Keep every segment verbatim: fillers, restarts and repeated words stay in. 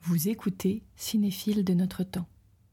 Vous écoutez Cinéphiles de notre temps.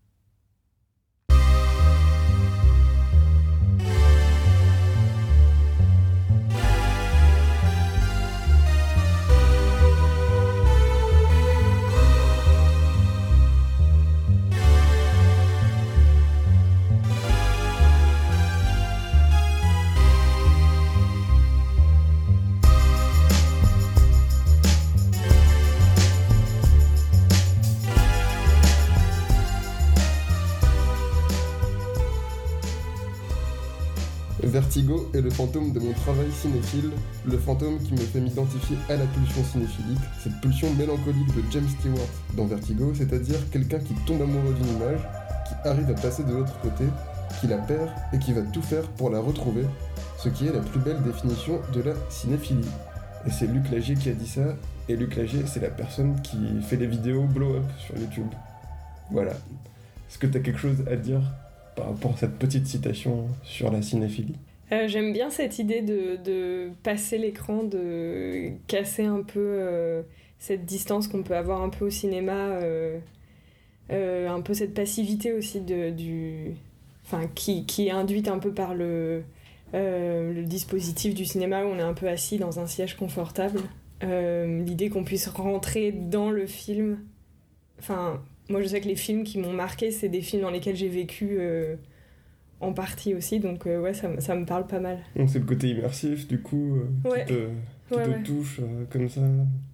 Vertigo est le fantôme de mon travail cinéphile, le fantôme qui me fait m'identifier à la pulsion cinéphilique, cette pulsion mélancolique de James Stewart dans Vertigo, c'est-à-dire quelqu'un qui tombe amoureux d'une image, qui arrive à passer de l'autre côté, qui la perd et qui va tout faire pour la retrouver, ce qui est la plus belle définition de la cinéphilie. Et c'est Luc Lagier qui a dit ça, et Luc Lagier, c'est la personne qui fait les vidéos blow-up sur YouTube. Voilà. Est-ce que t'as quelque chose à dire par rapport à cette petite citation sur la cinéphilie? euh, J'aime bien cette idée de, de passer l'écran, de casser un peu euh, cette distance qu'on peut avoir un peu au cinéma, euh, euh, un peu cette passivité aussi de, du, enfin, qui, qui est induite un peu par le, euh, le dispositif du cinéma où on est un peu assis dans un siège confortable. Euh, l'idée qu'on puisse rentrer dans le film, enfin... Moi, je sais que les films qui m'ont marqué, c'est des films dans lesquels j'ai vécu euh, en partie aussi, donc euh, ouais, ça, ça me parle pas mal. Donc c'est le côté immersif, du coup, euh, ouais. qui te, qui ouais, te ouais. touche euh, comme ça.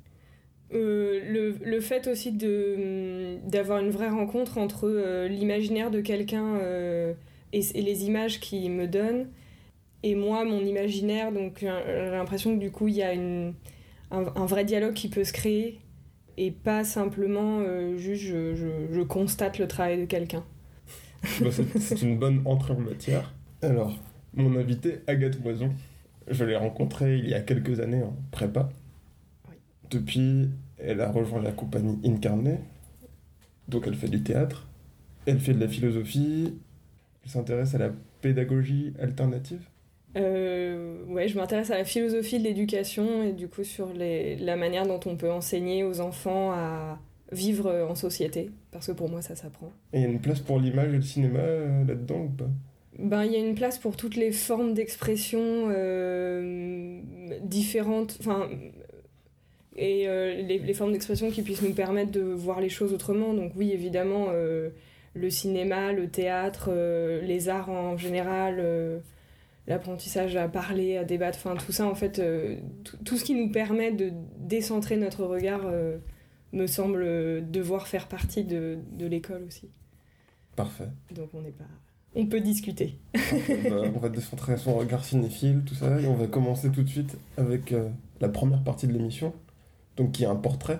Euh, le, le fait aussi de, d'avoir une vraie rencontre entre euh, l'imaginaire de quelqu'un euh, et, et les images qu'il me donne, et moi, mon imaginaire, donc j'ai l'impression que du coup, il y a une, un, un vrai dialogue qui peut se créer, et pas simplement euh, juste je, je, je constate le travail de quelqu'un. Bah, c'est, c'est une bonne entrée en matière. Alors, mon invitée, Agathe Moison, je l'ai rencontrée il y a quelques années en prépa. Oui. Depuis, elle a rejoint la compagnie Incarné, donc elle fait du théâtre, elle fait de la philosophie, elle s'intéresse à la pédagogie alternative. Euh, ouais, je m'intéresse à la philosophie de l'éducation et du coup sur les, la manière dont on peut enseigner aux enfants à vivre en société, parce que pour moi ça s'apprend. Et il y a une place pour l'image et le cinéma euh, là-dedans ou pas ? Ben, il y a une place pour toutes les formes d'expression euh, différentes, enfin, et euh, les, les formes d'expression qui puissent nous permettre de voir les choses autrement. Donc oui, évidemment, euh, le cinéma, le théâtre, euh, les arts en général... Euh, l'apprentissage à parler, à débattre, enfin tout ça en fait, euh, tout, tout ce qui nous permet de décentrer notre regard euh, me semble devoir faire partie de, de l'école aussi. Parfait. Donc on n'est pas... On peut discuter. Parfait. Bah, on va décentrer son regard cinéphile, tout ça, et on va commencer tout de suite avec euh, la première partie de l'émission, donc qui est un portrait.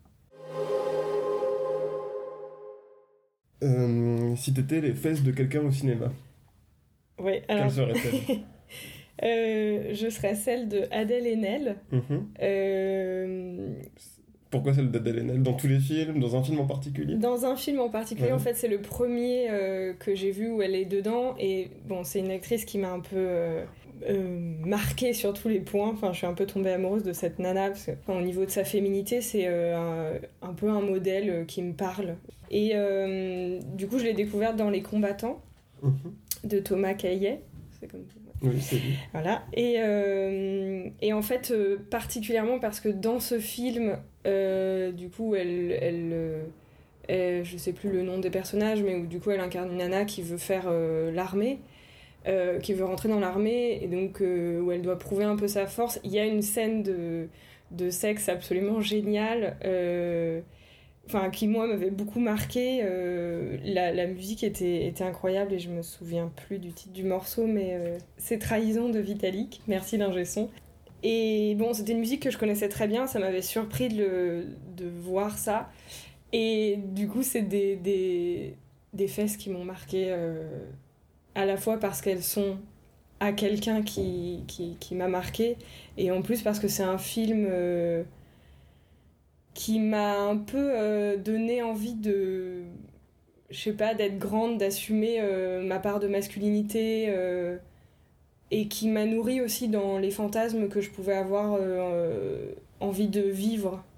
Euh, si t'étais les fesses de quelqu'un au cinéma, ouais, alors... quelle serait-elle ? euh, Je serais celle de Adèle Haenel. Mm-hmm. Euh... Pourquoi celle d'Adèle Haenel ? Dans tous les films ? Dans un film en particulier ? Dans un film en particulier, ouais. En fait, c'est le premier euh, que j'ai vu où elle est dedans. Et bon, c'est une actrice qui m'a un peu euh, euh, marquée sur tous les points. Enfin, je suis un peu tombée amoureuse de cette nana. Parce que, enfin, au niveau de sa féminité, c'est euh, un, un peu un modèle euh, qui me parle. Et euh, du coup, je l'ai découverte dans Les Combattants mm-hmm. de Thomas Caillet. C'est comme ça. Oui, c'est lui. Voilà. Et, euh, et en fait, euh, particulièrement parce que dans ce film, euh, du coup, elle, elle, euh, elle, je sais plus le nom des personnages, mais où du coup, elle incarne une nana qui veut faire euh, l'armée, euh, qui veut rentrer dans l'armée, et donc euh, où elle doit prouver un peu sa force. Il y a une scène de, de sexe absolument géniale. Euh, Enfin, qui moi m'avait beaucoup marqué. Euh, la, la musique était, était incroyable et je me souviens plus du titre du morceau, mais euh, c'est Trahison de Vitalik. Merci l'ingé son. Et bon, c'était une musique que je connaissais très bien, ça m'avait surpris de, le, de voir ça. Et du coup, c'est des, des, des fesses qui m'ont marqué euh, à la fois parce qu'elles sont à quelqu'un qui, qui, qui m'a marqué et en plus parce que c'est un film. Euh, qui m'a un peu euh, donné envie de, je sais pas, d'être grande, d'assumer euh, ma part de masculinité euh, et qui m'a nourri aussi dans les fantasmes que je pouvais avoir euh, envie de vivre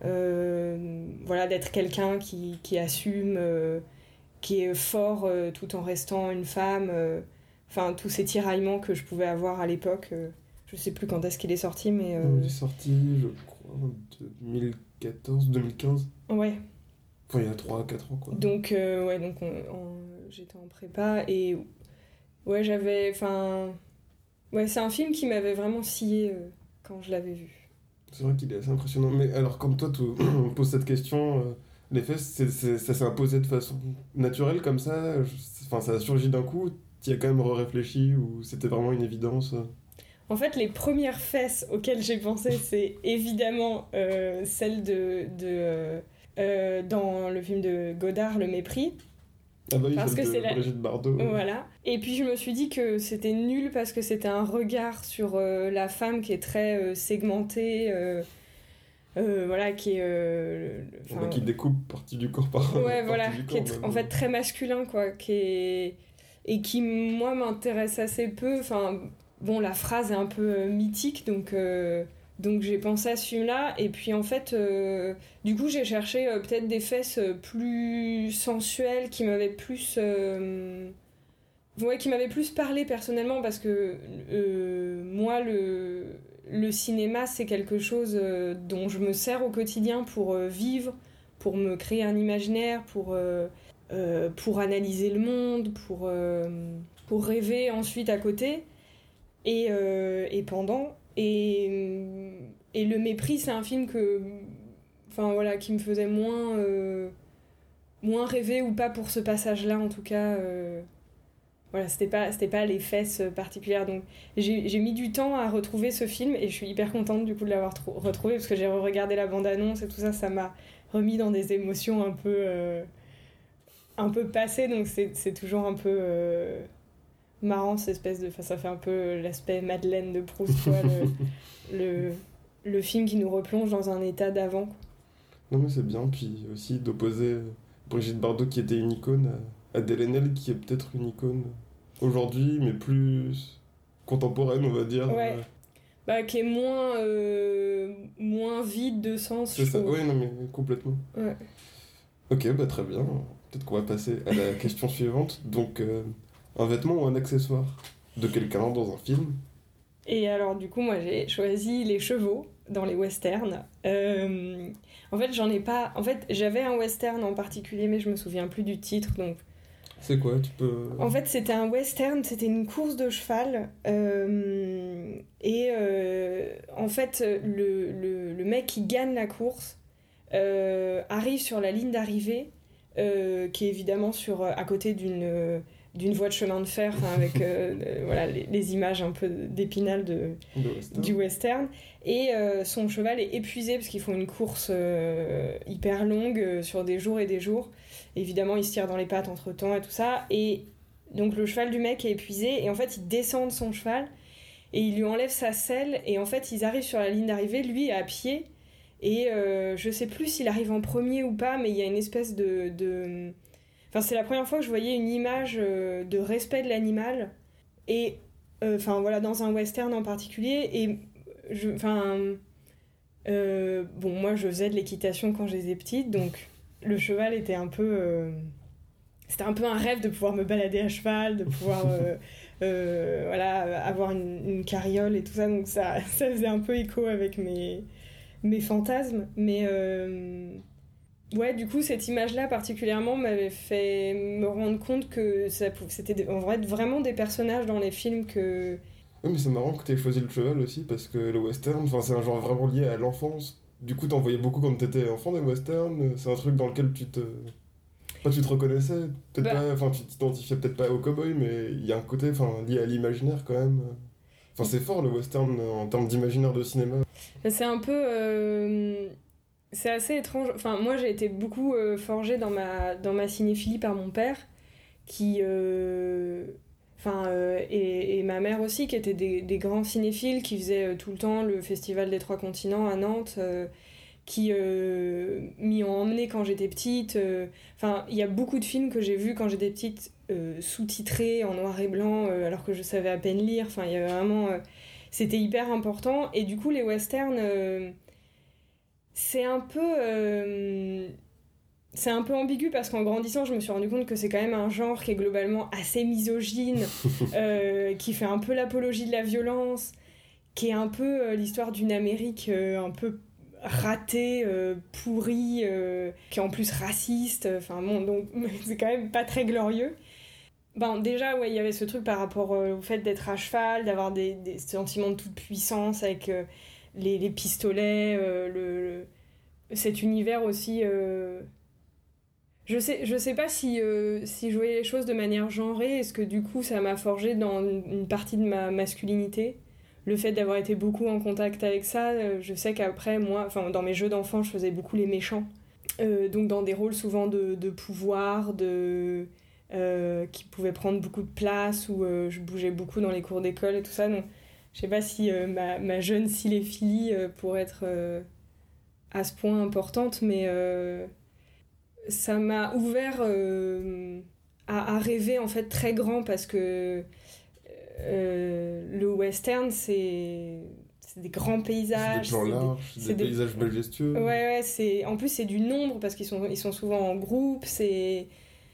euh, voilà, d'être quelqu'un qui, qui assume, euh, qui est fort euh, tout en restant une femme. Euh, enfin, tous ces tiraillements que je pouvais avoir à l'époque. Euh, je sais plus quand est-ce qu'il est sorti, mais... Euh... Il est sorti, je crois, en deux mille quatorze deux mille quinze. Ouais. Enfin, il y a trois à quatre ans, quoi. Donc, euh, ouais, donc on, on, j'étais en prépa et... Ouais, j'avais... Enfin... Ouais, c'est un film qui m'avait vraiment scié euh, quand je l'avais vu. C'est vrai qu'il est assez impressionnant. Mais alors, comme toi, tu on pose cette question, euh, les fesses, c'est, c'est, ça s'est imposé de façon naturelle comme ça. Enfin, ça a surgi d'un coup. Tu y as quand même réfléchi ou c'était vraiment une évidence? En fait, les premières fesses auxquelles j'ai pensé, c'est évidemment euh, celles de, de euh, euh, dans le film de Godard, Le Mépris. Ah bah oui, parce que de c'est la... Brigitte Bardot. Voilà. Et puis je me suis dit que c'était nul parce que c'était un regard sur euh, la femme qui est très euh, segmentée, euh, euh, voilà, qui est... Euh, bah, qui découpe partie du corps par ouais, partie voilà, du qui corps, est tr- en fait très masculin, quoi, qui est... et qui, moi, m'intéresse assez peu. Enfin, bon, la phrase est un peu euh, mythique, donc... Euh... Donc j'ai pensé à ce film-là, et puis en fait, euh, du coup j'ai cherché euh, peut-être des fesses plus sensuelles, qui m'avaient plus... Euh, ouais, qui m'avaient plus parlé personnellement, parce que euh, moi, le, le cinéma, c'est quelque chose euh, dont je me sers au quotidien pour euh, vivre, pour me créer un imaginaire, pour, euh, euh, pour analyser le monde, pour, euh, pour rêver ensuite à côté, et, euh, et pendant... Et, et Le Mépris, c'est un film que, enfin, voilà, qui me faisait moins, euh, moins rêver, ou pas pour ce passage-là en tout cas. Euh, voilà, c'était pas, c'était pas les fesses particulières. Donc j'ai, j'ai mis du temps à retrouver ce film et je suis hyper contente du coup de l'avoir trou- retrouvé parce que j'ai regardé la bande-annonce et tout ça, ça m'a remis dans des émotions un peu, euh, un peu passées. Donc c'est, c'est toujours un peu... Euh, marrant, cette espèce de... Enfin, ça fait un peu l'aspect Madeleine de Proust, quoi, le, le, le film qui nous replonge dans un état d'avant, quoi. Non mais c'est bien, puis aussi d'opposer Brigitte Bardot qui était une icône à Adèle Haenel qui est peut-être une icône aujourd'hui, mais plus contemporaine, on va dire. Ouais. Bah, qui est moins, euh, moins vide de sens, C'est je ça, trouve. oui, non mais complètement. Ouais. Ok, bah très bien. Peut-être qu'on va passer à la question suivante. Donc, euh, un vêtement ou un accessoire de quelqu'un dans un film? Et alors, du coup, moi, j'ai choisi les chevaux dans les westerns. Euh, en fait, j'en ai pas... En fait, j'avais un western en particulier, mais je me souviens plus du titre, donc... C'est quoi, tu peux... En fait, c'était un western, c'était une course de cheval. Euh, et euh, en fait, le, le, le mec qui gagne la course euh, arrive sur la ligne d'arrivée, euh, qui est évidemment sur, à côté d'une... d'une voie de chemin de fer, avec euh, euh, voilà, les, les images un peu d'épinal de, de western. du western. Et euh, son cheval est épuisé parce qu'ils font une course euh, hyper longue euh, sur des jours et des jours. Évidemment, il se tire dans les pattes entre temps et tout ça. Et donc le cheval du mec est épuisé et en fait, il descend de son cheval et il lui enlève sa selle. Et en fait, ils arrivent sur la ligne d'arrivée, lui à pied. Et euh, je sais plus s'il arrive en premier ou pas, mais il y a une espèce de... de Enfin, c'est la première fois que je voyais une image euh, de respect de l'animal, et euh, enfin voilà, dans un western en particulier. Et je, enfin, euh, bon, moi je faisais de l'équitation quand j'étais petite, donc le cheval était un peu, euh, c'était un peu un rêve de pouvoir me balader à cheval, de pouvoir, euh, euh, voilà, avoir une, une carriole et tout ça. Donc ça, ça faisait un peu écho avec mes mes fantasmes, mais euh, ouais, du coup, cette image-là particulièrement m'avait fait me rendre compte que ça, c'était des, en vrai, vraiment des personnages dans les films que... Oui, mais c'est marrant que t'aies choisi le cheval aussi, parce que le western, c'est un genre vraiment lié à l'enfance. Du coup, t'en voyais beaucoup quand t'étais enfant des westerns, c'est un truc dans lequel tu te... Pas tu te reconnaissais, peut-être bah... pas... Enfin, tu t'identifiais peut-être pas au cowboy, mais il y a un côté lié à l'imaginaire quand même. Enfin, c'est fort le western en termes d'imaginaire de cinéma. C'est un peu... Euh... C'est assez étrange. Enfin, moi, j'ai été beaucoup euh, forgée dans ma, dans ma cinéphilie par mon père, qui... Euh... Enfin, euh, et, et ma mère aussi, qui étaient des, des grands cinéphiles, qui faisaient euh, tout le temps le Festival des Trois Continents à Nantes, euh, qui euh, m'y ont emmenée quand j'étais petite. Euh... Enfin, il y a beaucoup de films que j'ai vus quand j'étais petite, euh, sous-titrés, en noir et blanc, euh, alors que je savais à peine lire. Enfin, il y avait vraiment... Euh... C'était hyper important. Et du coup, les westerns... Euh... c'est un peu... Euh, c'est un peu ambigu parce qu'en grandissant, je me suis rendu compte que c'est quand même un genre qui est globalement assez misogyne, euh, qui fait un peu l'apologie de la violence, qui est un peu euh, l'histoire d'une Amérique euh, un peu ratée, euh, pourrie, euh, qui est en plus raciste. Enfin bon, donc c'est quand même pas très glorieux. Ben, déjà, ouais, il y avait ce truc par rapport euh, au fait d'être à cheval, d'avoir des, des sentiments de toute puissance avec euh, les, les pistolets, euh, le, le, cet univers aussi... Euh... Je sais, je sais pas si, euh, si je voyais les choses de manière genrée, est-ce que du coup ça m'a forgé dans une, une partie de ma masculinité. Le fait d'avoir été beaucoup en contact avec ça, euh, je sais qu'après, moi, enfin, dans mes jeux d'enfants, je faisais beaucoup les méchants. Euh, donc dans des rôles souvent de, de pouvoir, de... Euh, qui pouvaient prendre beaucoup de place, où euh, je bougeais beaucoup dans les cours d'école et tout ça. Donc je sais pas si euh, ma, ma jeune cinéphilie euh, pourrait être euh, à ce point importante, mais... Euh, ça m'a ouvert euh, à, à rêver en fait très grand parce que euh, le western c'est, c'est des grands paysages, c'est des plans larges, des, des paysages des... majestueux. Ouais, ouais, c'est en plus c'est du nombre parce qu'ils sont ils sont souvent en groupe, c'est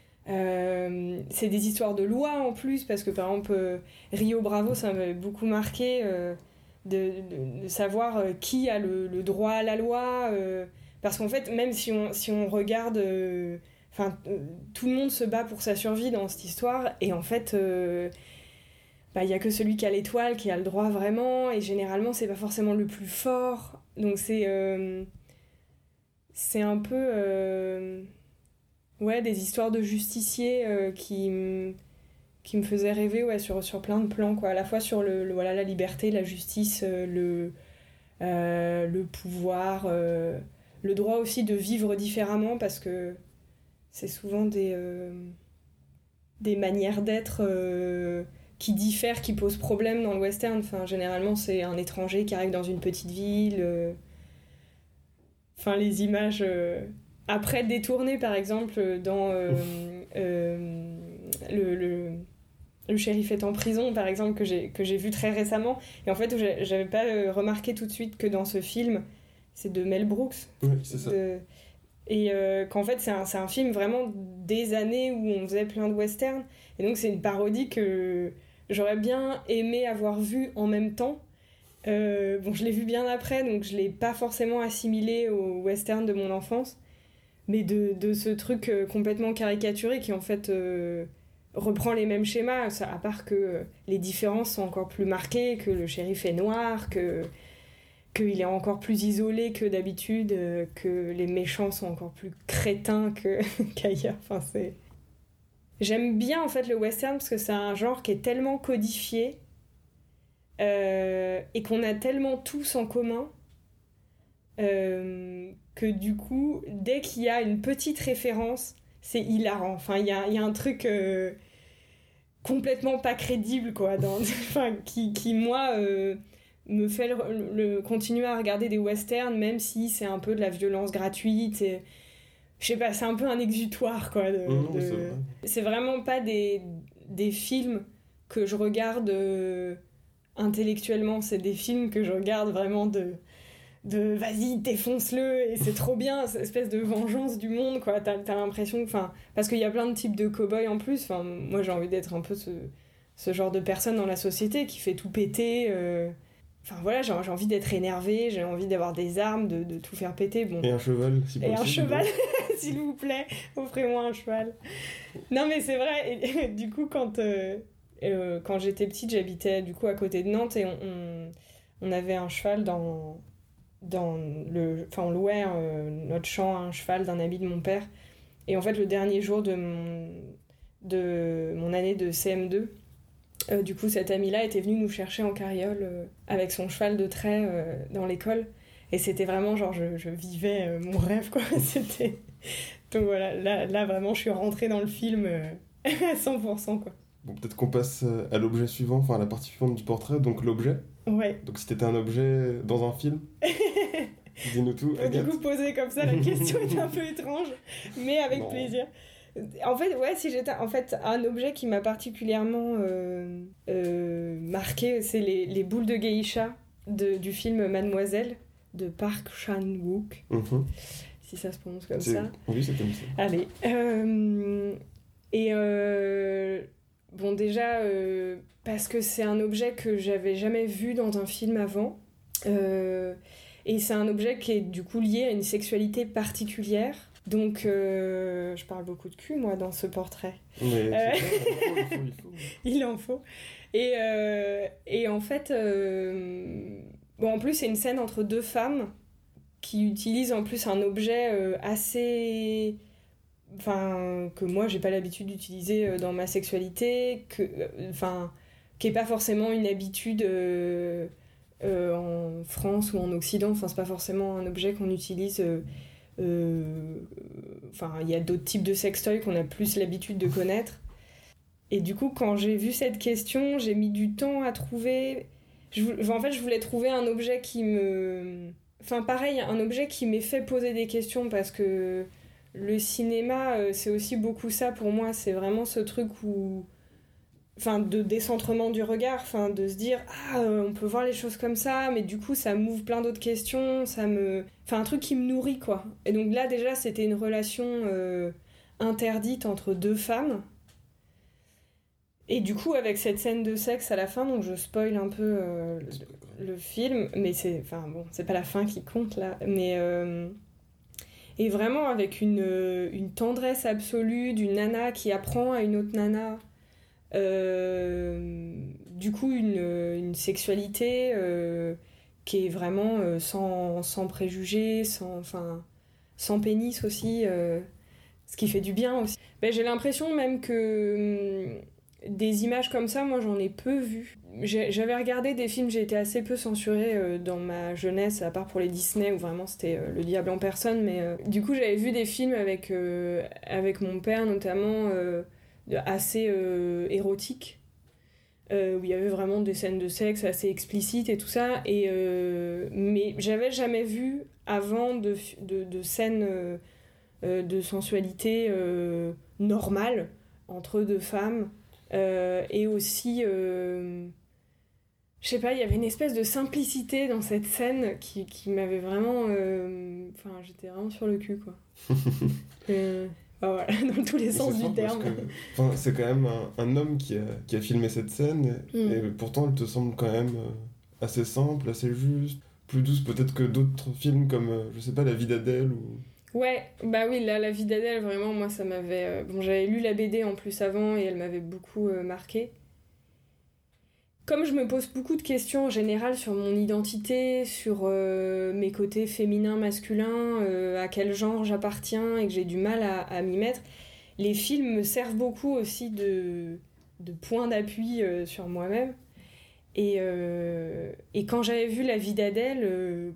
euh, c'est des histoires de loi en plus parce que par exemple euh, Rio Bravo ça m'avait beaucoup marqué euh, de, de, de savoir euh, qui a le, le droit à la loi. Euh, Parce qu'en fait, même si on, si on regarde... Enfin, euh, tout le monde se bat pour sa survie dans cette histoire. Et en fait, il euh, bah, y a que celui qui a l'étoile qui a le droit vraiment. Et généralement, c'est pas forcément le plus fort. Donc c'est... Euh, c'est un peu... Euh, ouais, des histoires de justiciers euh, qui, qui me faisaient rêver ouais, sur, sur plein de plans. Quoi. À la fois sur le, le, voilà, la liberté, la justice, euh, le, euh, le pouvoir... Euh, le droit aussi de vivre différemment parce que c'est souvent des, euh, des manières d'être euh, qui diffèrent, qui posent problème dans le western. Enfin, généralement, c'est un étranger qui arrive dans une petite ville. Euh... Enfin, les images... Euh... Après, détournées, par exemple, dans euh, euh, le, le, le shérif est en prison, par exemple, que j'ai, que j'ai vu très récemment. Et en fait, j'avais pas remarqué tout de suite que dans ce film... C'est de Mel Brooks. Oui, c'est ça. De... Et euh, qu'en fait, c'est un, c'est un film vraiment des années où on faisait plein de westerns. Et donc, c'est une parodie que j'aurais bien aimé avoir vue en même temps. Euh, bon, je l'ai vu bien après, donc je l'ai pas forcément assimilé au western de mon enfance. Mais de, de ce truc euh, complètement caricaturé qui, en fait, euh, reprend les mêmes schémas, ça, à part que euh, les différences sont encore plus marquées, que le shérif est noir, que... qu'il est encore plus isolé que d'habitude, euh, que les méchants sont encore plus crétins que, qu'ailleurs. Enfin, c'est... J'aime bien en fait le western parce que c'est un genre qui est tellement codifié euh, et qu'on a tellement tous en commun euh, que du coup, dès qu'il y a une petite référence, c'est hilarant. Enfin, il y a, y a un truc euh, complètement pas crédible, quoi, dans, enfin, qui, qui, moi... Euh, me fait le, le, continuer à regarder des westerns même si c'est un peu de la violence gratuite et, je sais pas, c'est un peu un exutoire quoi de, mmh, de... C'est, vrai. C'est vraiment pas des, des films que je regarde euh, intellectuellement, c'est des films que je regarde vraiment de, de vas-y défonce-le et c'est trop bien, cette espèce de vengeance du monde quoi. T'as, t'as l'impression, enfin, parce qu'il y a plein de types de cow-boys en plus, enfin, moi j'ai envie d'être un peu ce, ce genre de personne dans la société qui fait tout péter euh... Enfin voilà, j'ai, j'ai envie d'être énervée, j'ai envie d'avoir des armes, de, de tout faire péter. Bon. Et un cheval, si possible. Et un cheval, s'il vous plaît, offrez-moi un cheval. Non mais c'est vrai, et, du coup quand, euh, euh, quand j'étais petite, j'habitais du coup à côté de Nantes et on, on, on avait un cheval dans, dans le... Enfin on louait euh, notre champ à un cheval d'un ami de mon père. Et en fait le dernier jour de mon, de mon année de C M deux, Euh, du coup, cet ami-là était venu nous chercher en carriole euh, avec son cheval de trait euh, dans l'école. Et c'était vraiment genre, je, je vivais euh, mon rêve, quoi. C'était... Donc voilà, là, là vraiment, je suis rentrée dans le film euh, à cent pour cent, quoi. Bon, peut-être qu'on passe à l'objet suivant, enfin à la partie suivante du portrait, donc l'objet. Ouais. Donc si t'étais un objet dans un film, dis-nous tout. Euh, du coup, poser comme ça, la question est un peu étrange, mais avec non. plaisir. En fait, ouais, si j'étais... En fait, un objet qui m'a particulièrement euh, euh, marqué, c'est les, les boules de geisha de, du film Mademoiselle de Park Chan-wook, mm-hmm. si ça se prononce comme c'est... ça. Oui, c'est comme ça. Allez. Euh, et euh, bon, déjà, euh, parce que c'est un objet que j'avais jamais vu dans un film avant. Euh, et c'est un objet qui est du coup lié à une sexualité particulière. Donc, euh, je parle beaucoup de cul, moi, dans ce portrait. Mais Euh... c'est ça, il faut, il faut, il faut. Il en faut. Et, euh, et en fait, euh... bon, en plus, c'est une scène entre deux femmes qui utilisent en plus un objet euh, assez... Enfin, que moi, j'ai pas l'habitude d'utiliser dans ma sexualité, que... Enfin, qui est pas forcément une habitude... Euh... Euh, en France ou en Occident, enfin c'est pas forcément un objet qu'on utilise. Euh, euh, enfin il y a d'autres types de sextoys qu'on a plus l'habitude de connaître. Et du coup quand j'ai vu cette question, j'ai mis du temps à trouver. Je, en fait je voulais trouver un objet qui me, enfin pareil un objet qui m'ait fait poser des questions parce que le cinéma c'est aussi beaucoup ça pour moi. C'est vraiment ce truc où enfin de décentrement du regard, enfin de se dire ah euh, on peut voir les choses comme ça, mais du coup ça m'ouvre plein d'autres questions, ça me, enfin un truc qui me nourrit quoi. Et donc là déjà c'était une relation euh, interdite entre deux femmes. Et du coup avec cette scène de sexe à la fin, donc je spoil un peu euh, le, le film, mais c'est, enfin bon c'est pas la fin qui compte là, mais euh, et vraiment avec une une tendresse absolue d'une nana qui apprend à une autre nana. Euh, du coup une, une sexualité euh, qui est vraiment euh, sans, sans préjugés, sans, enfin, sans pénis aussi, euh, ce qui fait du bien aussi. Ben, j'ai l'impression même que hum, des images comme ça, moi j'en ai peu vu. J'ai, j'avais regardé des films, j'ai été assez peu censurée euh, dans ma jeunesse, à part pour les Disney où vraiment c'était euh, le diable en personne, mais euh, du coup j'avais vu des films avec, euh, avec mon père notamment euh, assez euh, érotique euh, où il y avait vraiment des scènes de sexe assez explicites et tout ça et, euh, mais j'avais jamais vu avant de, de, de scènes euh, de sensualité euh, normale entre deux femmes euh, et aussi euh, je sais pas, il y avait une espèce de simplicité dans cette scène qui, qui m'avait vraiment euh, enfin j'étais vraiment sur le cul quoi. euh, Ah voilà, dans tous les sens du terme. Que, c'est quand même un, un homme qui a, qui a filmé cette scène, et, mm. et pourtant elle te semble quand même assez simple, assez juste, plus douce peut-être que d'autres films comme, je sais pas, La vie d'Adèle ou... Ouais, bah oui, là, La vie d'Adèle, vraiment, moi ça m'avait... Euh... Bon, j'avais lu la B D en plus avant et elle m'avait beaucoup euh, marquée. Comme je me pose beaucoup de questions en général sur mon identité, sur euh, mes côtés féminins, masculins, euh, à quel genre j'appartiens et que j'ai du mal à, à m'y mettre, les films me servent beaucoup aussi de, de point d'appui euh, sur moi-même. Et, euh, et quand j'avais vu La vie d'Adèle, euh,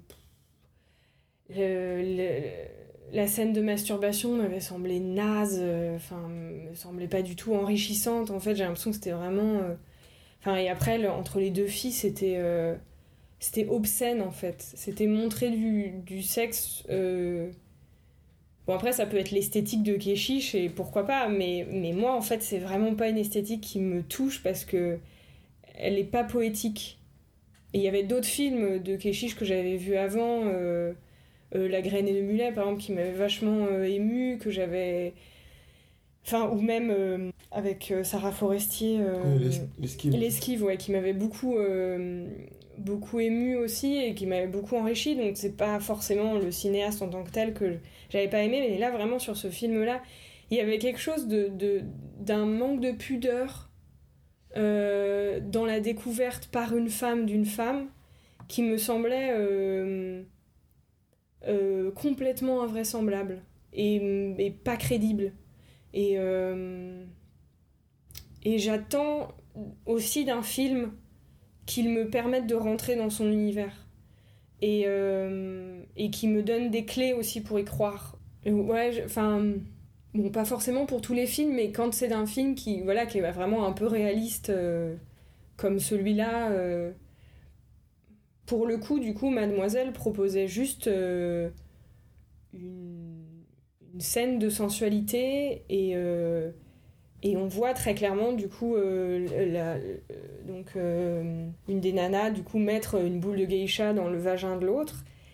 le, le, la scène de masturbation m'avait semblé naze, enfin, euh, me semblait pas du tout enrichissante. En fait, j'ai l'impression que c'était vraiment... Euh, Enfin, et après, le, entre les deux filles, c'était, euh, c'était obscène, en fait. C'était montrer du, du sexe... Euh... Bon, après, ça peut être l'esthétique de Keshish, et pourquoi pas, mais, mais moi, en fait, c'est vraiment pas une esthétique qui me touche, parce que elle est pas poétique. Et il y avait d'autres films de Keshish que j'avais vus avant, euh, euh, La graine et le mulet, par exemple, qui m'avaient vachement euh, émue, que j'avais... Enfin, ou même euh, avec euh, Sarah Forestier, euh, ouais, l'esquive, l'esquive ouais, qui m'avait beaucoup, euh, beaucoup émue aussi et qui m'avait beaucoup enrichie. Donc, c'est pas forcément le cinéaste en tant que tel que j'avais pas aimé, mais là, vraiment, sur ce film-là, il y avait quelque chose de, de, d'un manque de pudeur euh, dans la découverte par une femme d'une femme qui me semblait euh, euh, complètement invraisemblable et, et pas crédible. Et, euh, et j'attends aussi d'un film qu'il me permette de rentrer dans son univers et, euh, et qui me donne des clés aussi pour y croire. Ouais, enfin, bon, pas forcément pour tous les films, mais quand c'est d'un film qui, voilà, qui est vraiment un peu réaliste euh, comme celui-là, euh, pour le coup, du coup, Mademoiselle proposait juste euh, une une scène de sensualité et, euh, et on voit très clairement du coup euh, la, euh, donc, euh, une des nanas du coup mettre une boule de geisha dans le vagin de l'autre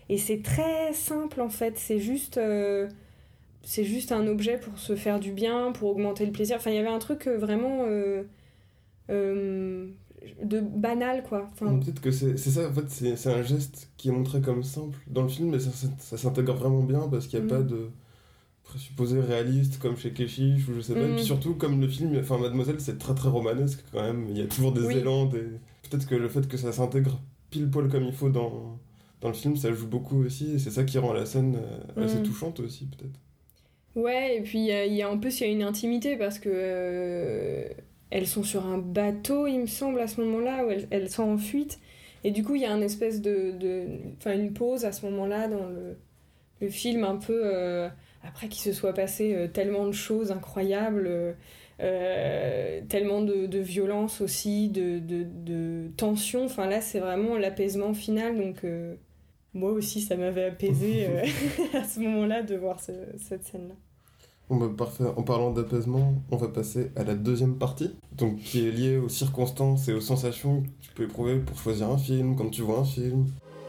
Et c'est très simple en fait, c'est juste, euh, c'est juste un objet pour se faire du bien, pour augmenter le plaisir. Enfin, il y avait un truc euh, vraiment euh, euh, de banal quoi. Enfin, Peut-être que c'est, c'est ça, en fait, c'est, c'est un geste qui est montré comme simple dans le film, mais ça, ça, ça s'intègre vraiment bien parce qu'il n'y a Mm. pas de présupposé réaliste comme chez Keshish ou je sais pas. Mm. Et puis surtout, comme le film, enfin Mademoiselle, c'est très très romanesque quand même. Il y a toujours des Oui. élans, des... peut-être que le fait que ça s'intègre pile poil comme il faut dans, dans le film, ça joue beaucoup aussi. Et c'est ça qui rend la scène euh, assez Mm. touchante aussi, peut-être. ouais, et puis il y a, il y a- en plus il y a une intimité parce que euh, elles sont sur un bateau, il me semble, à ce moment-là, où elles, elles sont en fuite. Et du coup, il y a un espèce de, de, enfin, une pause à ce moment-là dans le, le film, un peu euh, après qu'il se soit passé euh, tellement de choses incroyables, euh, euh, tellement de, de violence aussi, de, de, de tension. Enfin là, c'est vraiment l'apaisement final. Donc euh, moi aussi, ça m'avait apaisé euh, à ce moment-là de voir ce- cette scène-là. Bon bah parfait, en parlant d'apaisement, on va passer à la deuxième partie, donc qui est liée aux circonstances et aux sensations que tu peux éprouver pour choisir un film, quand tu vois un film.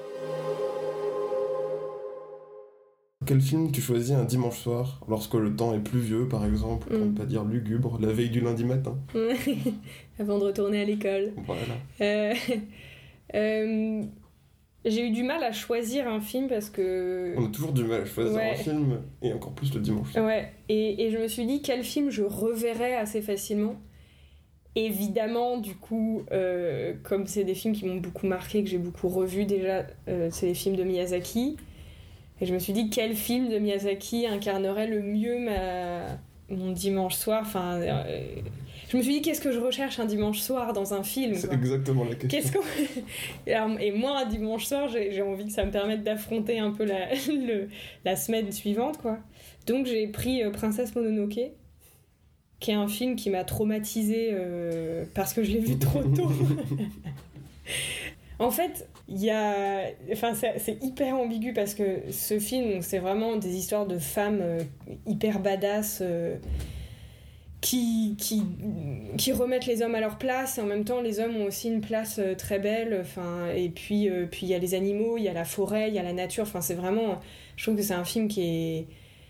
Quel film tu choisis un dimanche soir, lorsque le temps est pluvieux par exemple, pour Mm. ne pas dire lugubre, la veille du lundi matin? Avant de retourner à l'école. Voilà. Euh, euh, j'ai eu du mal à choisir un film parce que... On a toujours du mal à choisir Ouais. un film, et encore plus le dimanche. Ouais, et, et je me suis dit quel film je reverrais assez facilement. Évidemment, du coup, euh, comme c'est des films qui m'ont beaucoup marqué, que j'ai beaucoup revu déjà, euh, c'est les films de Miyazaki. Et je me suis dit quel film de Miyazaki incarnerait le mieux ma... mon dimanche soir. Enfin, euh, je me suis dit qu'est-ce que je recherche un dimanche soir dans un film, C'est quoi. exactement la question. Qu'est-ce qu'on... et, alors, et moi, un dimanche soir, j'ai, j'ai envie que ça me permette d'affronter un peu la, le, la semaine suivante, quoi. Donc j'ai pris euh, Princesse Mononoke, qui est un film qui m'a traumatisée euh, parce que je l'ai vu trop tôt. En fait, il y a... Enfin, c'est, c'est hyper ambigu parce que ce film, c'est vraiment des histoires de femmes euh, hyper badass... Euh, Qui, qui, qui remettent les hommes à leur place, et en même temps les hommes ont aussi une place euh, très belle, enfin, et puis euh, puis il y a les animaux, il y a la forêt, il y a la nature, enfin c'est vraiment, je trouve que c'est un film qui est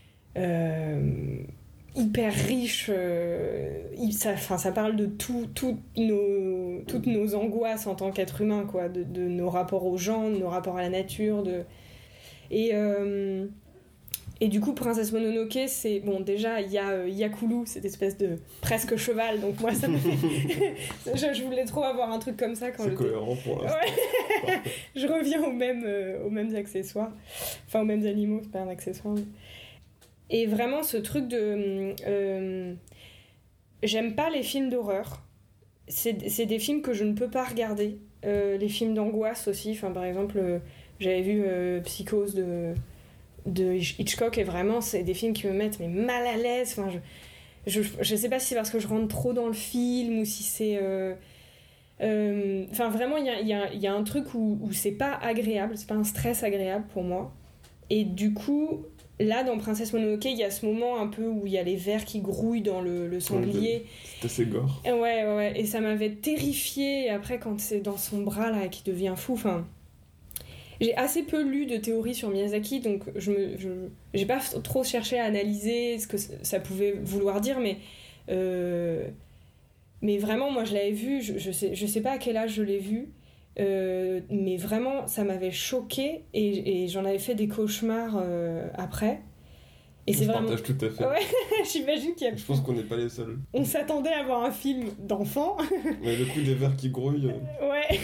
euh, hyper riche, euh, il- ça, enfin, ça parle de tout, tout nos, toutes nos angoisses en tant qu'être humain, quoi, de, de nos rapports aux gens, de nos rapports à la nature, de... et euh, Et du coup, Princesse Mononoke, c'est... Bon, déjà, il y a euh, Yakulu, cette espèce de presque cheval, donc moi, ça me fait... je, je voulais trop avoir un truc comme ça quand C'est j'étais... cohérent pour l'instant. Ouais. Je reviens aux mêmes, euh, aux mêmes accessoires. Enfin, aux mêmes animaux, c'est pas un accessoire. Mais... Et vraiment, ce truc de... Euh, j'aime pas les films d'horreur. C'est, c'est des films que je ne peux pas regarder. Euh, les films d'angoisse aussi. Enfin, par exemple, euh, j'avais vu euh, Psychose de... de Hitchcock, et vraiment c'est des films qui me mettent mais mal à l'aise. Enfin, je, je, je sais pas si c'est parce que je rentre trop dans le film ou si c'est euh, euh, enfin vraiment il y a, y, a, y a un truc où, où c'est pas agréable, c'est pas un stress agréable pour moi, et du coup là dans Princesse Mononoke il y a ce moment un peu où il y a les vers qui grouillent dans le, le sanglier. C'est assez gore. Et ouais, ouais ouais, et ça m'avait terrifiée, et après quand c'est dans son bras là qui devient fou, enfin j'ai assez peu lu de théories sur Miyazaki, donc je me, je, j'ai pas trop cherché à analyser ce que ça pouvait vouloir dire, mais, euh, mais vraiment, moi je l'avais vu, je, je, sais, je sais pas à quel âge je l'ai vu, euh, mais vraiment ça m'avait choquée, et, et j'en avais fait des cauchemars euh, après. Et je c'est vraiment... partage tout à fait. Ouais, j'imagine qu'il y a... Je pense qu'on n'est pas les seuls. On s'attendait à voir un film d'enfant. Mais le coup des vers qui grouillent... euh, Ouais.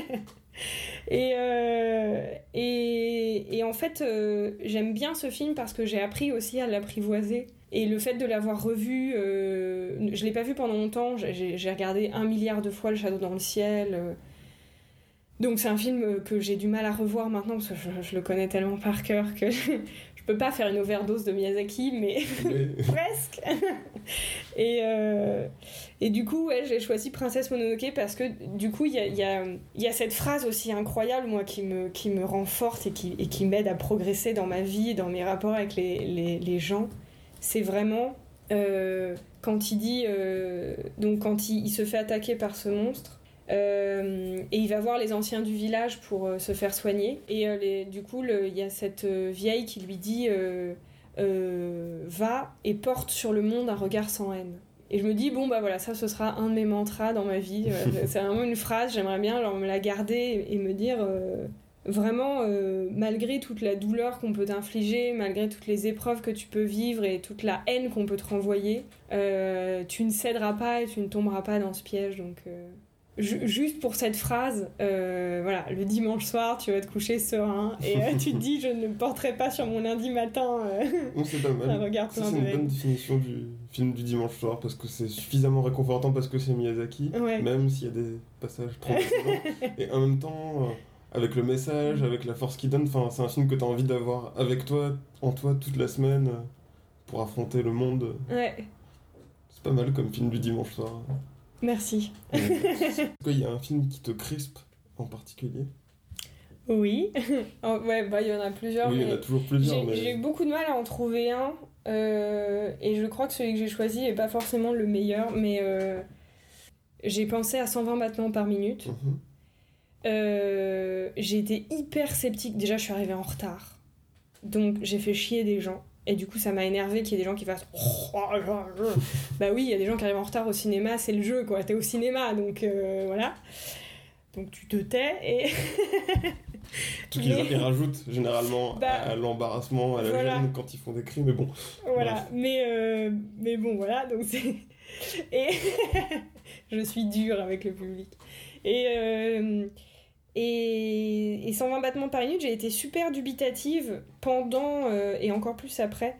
et, euh, et, et en fait, euh, j'aime bien ce film parce que j'ai appris aussi à l'apprivoiser. Et le fait de l'avoir revu, euh, je l'ai pas vu pendant longtemps, j'ai, j'ai regardé un milliard de fois Le Château dans le ciel. Euh, donc c'est un film que j'ai du mal à revoir maintenant parce que je, je le connais tellement par cœur que je, je peux pas faire une overdose de Miyazaki, mais mais... presque. et, euh, et du coup, ouais, j'ai choisi Princesse Mononoke parce que du coup, il y a, y, a, y a cette phrase aussi incroyable, moi, qui me, qui me rend forte et qui, et qui m'aide à progresser dans ma vie et dans mes rapports avec les, les, les gens. C'est vraiment euh, quand il dit... Euh, donc quand il, il se fait attaquer par ce monstre, Euh, et il va voir les anciens du village pour euh, se faire soigner. Et euh, les, du coup, il y a cette euh, vieille qui lui dit euh, euh, va et porte sur le monde un regard sans haine. Et je me dis, bon, bah voilà, ça, ce sera un de mes mantras dans ma vie. C'est vraiment une phrase, j'aimerais bien genre, me la garder et me dire, euh, vraiment, euh, malgré toute la douleur qu'on peut t'infliger, malgré toutes les épreuves que tu peux vivre et toute la haine qu'on peut te renvoyer, euh, tu ne céderas pas et tu ne tomberas pas dans ce piège. Donc, euh, ju- juste pour cette phrase, euh, voilà, le dimanche soir, tu vas te coucher serein et euh, tu te dis, je ne porterai pas sur mon lundi matin euh, Non, c'est pas mal. un regard plein Ça, c'est de une haine. bonne définition du film du dimanche soir parce que c'est suffisamment réconfortant parce que c'est Miyazaki, Ouais. même s'il y a des passages trop décevants. Et en même temps, euh, avec le message, avec la force qu'il donne, c'est un film que tu as envie d'avoir avec toi, en toi, toute la semaine euh, pour affronter le monde. Ouais, C'est pas mal comme film du dimanche soir. merci. Est-ce qu'il y a un film qui te crispe en particulier? Oui, Oh, ouais, bah il y en a plusieurs. Oui, il y en a mais toujours plusieurs, j'ai, mais... j'ai eu beaucoup de mal à en trouver un, euh, et je crois que celui que j'ai choisi est pas forcément le meilleur, mais euh, j'ai pensé à cent vingt battements par minute. Mhm. Euh, j'ai été hyper sceptique. Déjà, je suis arrivée en retard, donc j'ai fait chier des gens. Et du coup, ça m'a énervé qu'il y ait des gens qui fassent. Bah oui, il y a des gens qui arrivent en retard au cinéma, c'est le jeu, quoi. T'es au cinéma, donc euh, voilà. Donc tu te tais et. Tout qu'ils Mais- ils rajoutent généralement Bah, à l'embarrassement, à la voilà. gêne quand ils font des cris, mais bon. Voilà, Bref. mais, euh, mais bon, voilà, donc c'est. Et. Je suis dure avec le public. Et. euh, Et, et cent vingt battements par minute, j'ai été super dubitative pendant euh, et encore plus après.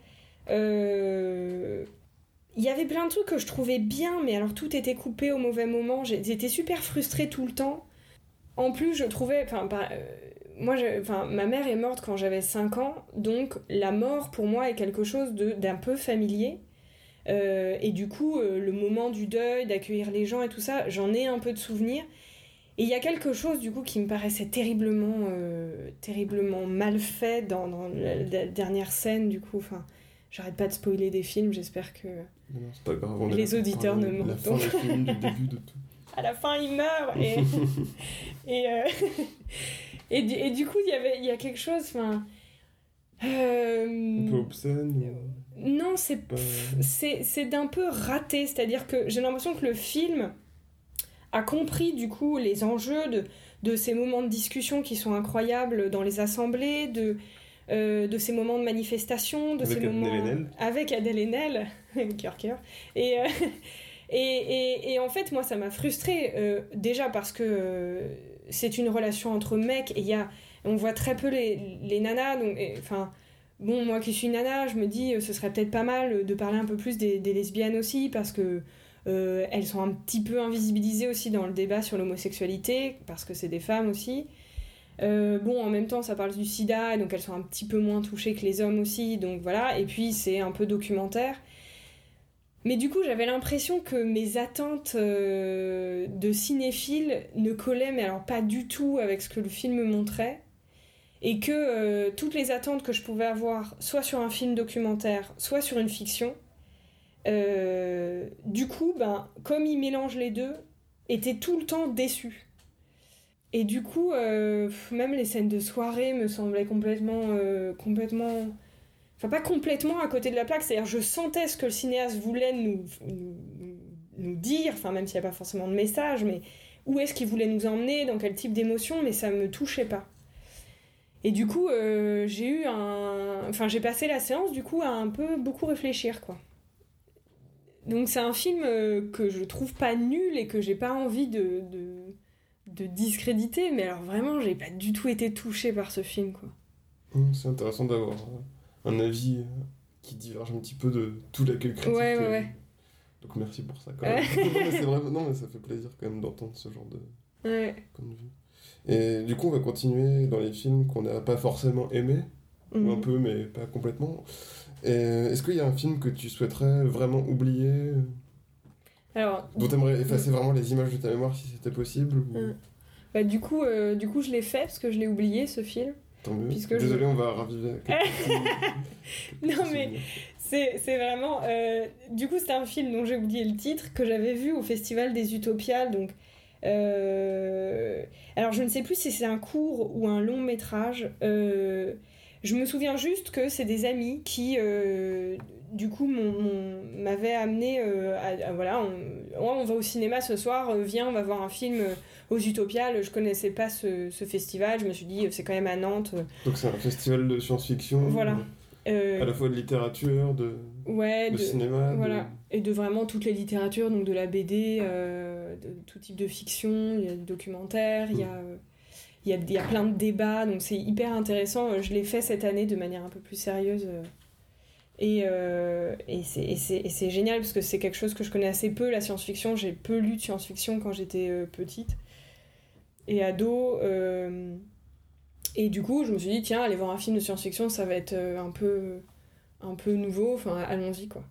Euh, Il y avait plein de trucs que je trouvais bien, mais alors tout était coupé au mauvais moment. J'ai- J'étais super frustrée tout le temps. En plus, je trouvais. Enfin, bah, euh, moi, je- enfin, ma mère est morte quand j'avais cinq ans, donc la mort pour moi est quelque chose de- d'un peu familier. Euh, et du coup, euh, le moment du deuil, d'accueillir les gens et tout ça, j'en ai un peu de souvenirs. Et il y a quelque chose du coup qui me paraissait terriblement, euh, terriblement mal fait dans, dans la, la dernière scène du coup. Enfin, j'arrête pas de spoiler des films, j'espère que Mais non, c'est pas grave. On est Les là pour auditeurs parler ne de La mentent fin du film, du début, de tout. à la fin il meurt et et, euh, et, du, et du coup il y avait il y a quelque chose. Enfin, euh, Un peu obscène. ou- non, c'est Pas- c'est c'est d'un peu raté, c'est-à-dire que j'ai l'impression que le film a compris du coup les enjeux de, de ces moments de discussion qui sont incroyables dans les assemblées, de, euh, de ces moments de manifestation, de Avec ces Adèle moments Haenel. avec Adèle Haenel, cœur cœur. Et, euh, et, et, et en fait moi ça m'a frustrée, euh, déjà parce que euh, c'est une relation entre mecs et il y a, on voit très peu les, les nanas, donc enfin. Bon, moi qui suis nana, je me dis euh, ce serait peut-être pas mal de parler un peu plus des, des lesbiennes aussi, parce que euh, elles sont un petit peu invisibilisées aussi dans le débat sur l'homosexualité, parce que c'est des femmes aussi. Euh, bon, en même temps, ça parle du sida, et donc elles sont un petit peu moins touchées que les hommes aussi, donc voilà. Et puis, c'est un peu documentaire. Mais du coup, j'avais l'impression que mes attentes euh, de cinéphile ne collaient, mais alors pas du tout avec ce que le film montrait. Et que euh, toutes les attentes que je pouvais avoir, soit sur un film documentaire, soit sur une fiction, euh, du coup, ben, comme il mélange les deux, étaient tout le temps déçue. Et du coup, euh, même les scènes de soirée me semblaient complètement, euh, complètement... Enfin, pas complètement à côté de la plaque, c'est-à-dire je sentais ce que le cinéaste voulait nous, nous, nous dire, enfin même s'il n'y a pas forcément de message, mais où est-ce qu'il voulait nous emmener, dans quel type d'émotion, mais ça me touchait pas. Et du coup, euh, j'ai eu un... Enfin, j'ai passé la séance, du coup, à un peu beaucoup réfléchir, quoi. Donc c'est un film euh, que je trouve pas nul et que j'ai pas envie de, de, de discréditer, mais alors vraiment, j'ai pas du tout été touchée par ce film, quoi. Hum, C'est intéressant d'avoir euh, un avis euh, qui diverge un petit peu de tout l'accueil critique. Ouais, ouais, euh, ouais. Donc merci pour ça, quand même. non, mais c'est vraiment... non, mais ça fait plaisir quand même d'entendre ce genre de Ouais. point de vue. Et du coup, on va continuer dans les films qu'on n'a pas forcément aimés, ou un Mhm. peu, mais pas complètement. Et est-ce qu'il y a un film que tu souhaiterais vraiment oublier, Alors, dont tu aimerais effacer vraiment les images de ta mémoire si c'était possible ou... Mhm. bah, du coup, euh, du coup, je l'ai fait parce que je l'ai oublié, ce film. Tant mieux. Puisque Désolé, je- on va raviver quelques petits- quelques Non, petits mais- souvenirs. C'est, c'est vraiment... euh, du coup, c'était un film dont j'ai oublié le titre, que j'avais vu au Festival des Utopiales, donc Euh... Alors, je ne sais plus si c'est un court ou un long métrage. Euh... Je me souviens juste que c'est des amis qui, euh, du coup, m'ont, m'ont, m'avaient amené euh, à, à, voilà, on, on va au cinéma ce soir, euh, viens, on va voir un film euh, aux Utopiales. Je connaissais pas ce, ce festival, je me suis dit, c'est quand même à Nantes. Donc c'est un festival de science-fiction. Voilà. Euh, à la fois de littérature, de, ouais, de, de cinéma. Voilà. De... Et de vraiment toutes les littératures, donc de la B D, euh, de tout type de fiction, il y a du documentaire, il mmh. y a... Euh, Il y, a, il y a plein de débats, donc c'est hyper intéressant. Je l'ai fait cette année de manière un peu plus sérieuse. Et, euh, et, c'est, et, c'est, et c'est génial parce que c'est quelque chose que je connais assez peu, la science-fiction. J'ai peu lu de science-fiction quand j'étais euh, petite et ado. Euh, et du coup, je me suis dit, tiens, aller voir un film de science-fiction, ça va être un peu, un peu nouveau. Enfin, allons-y, quoi.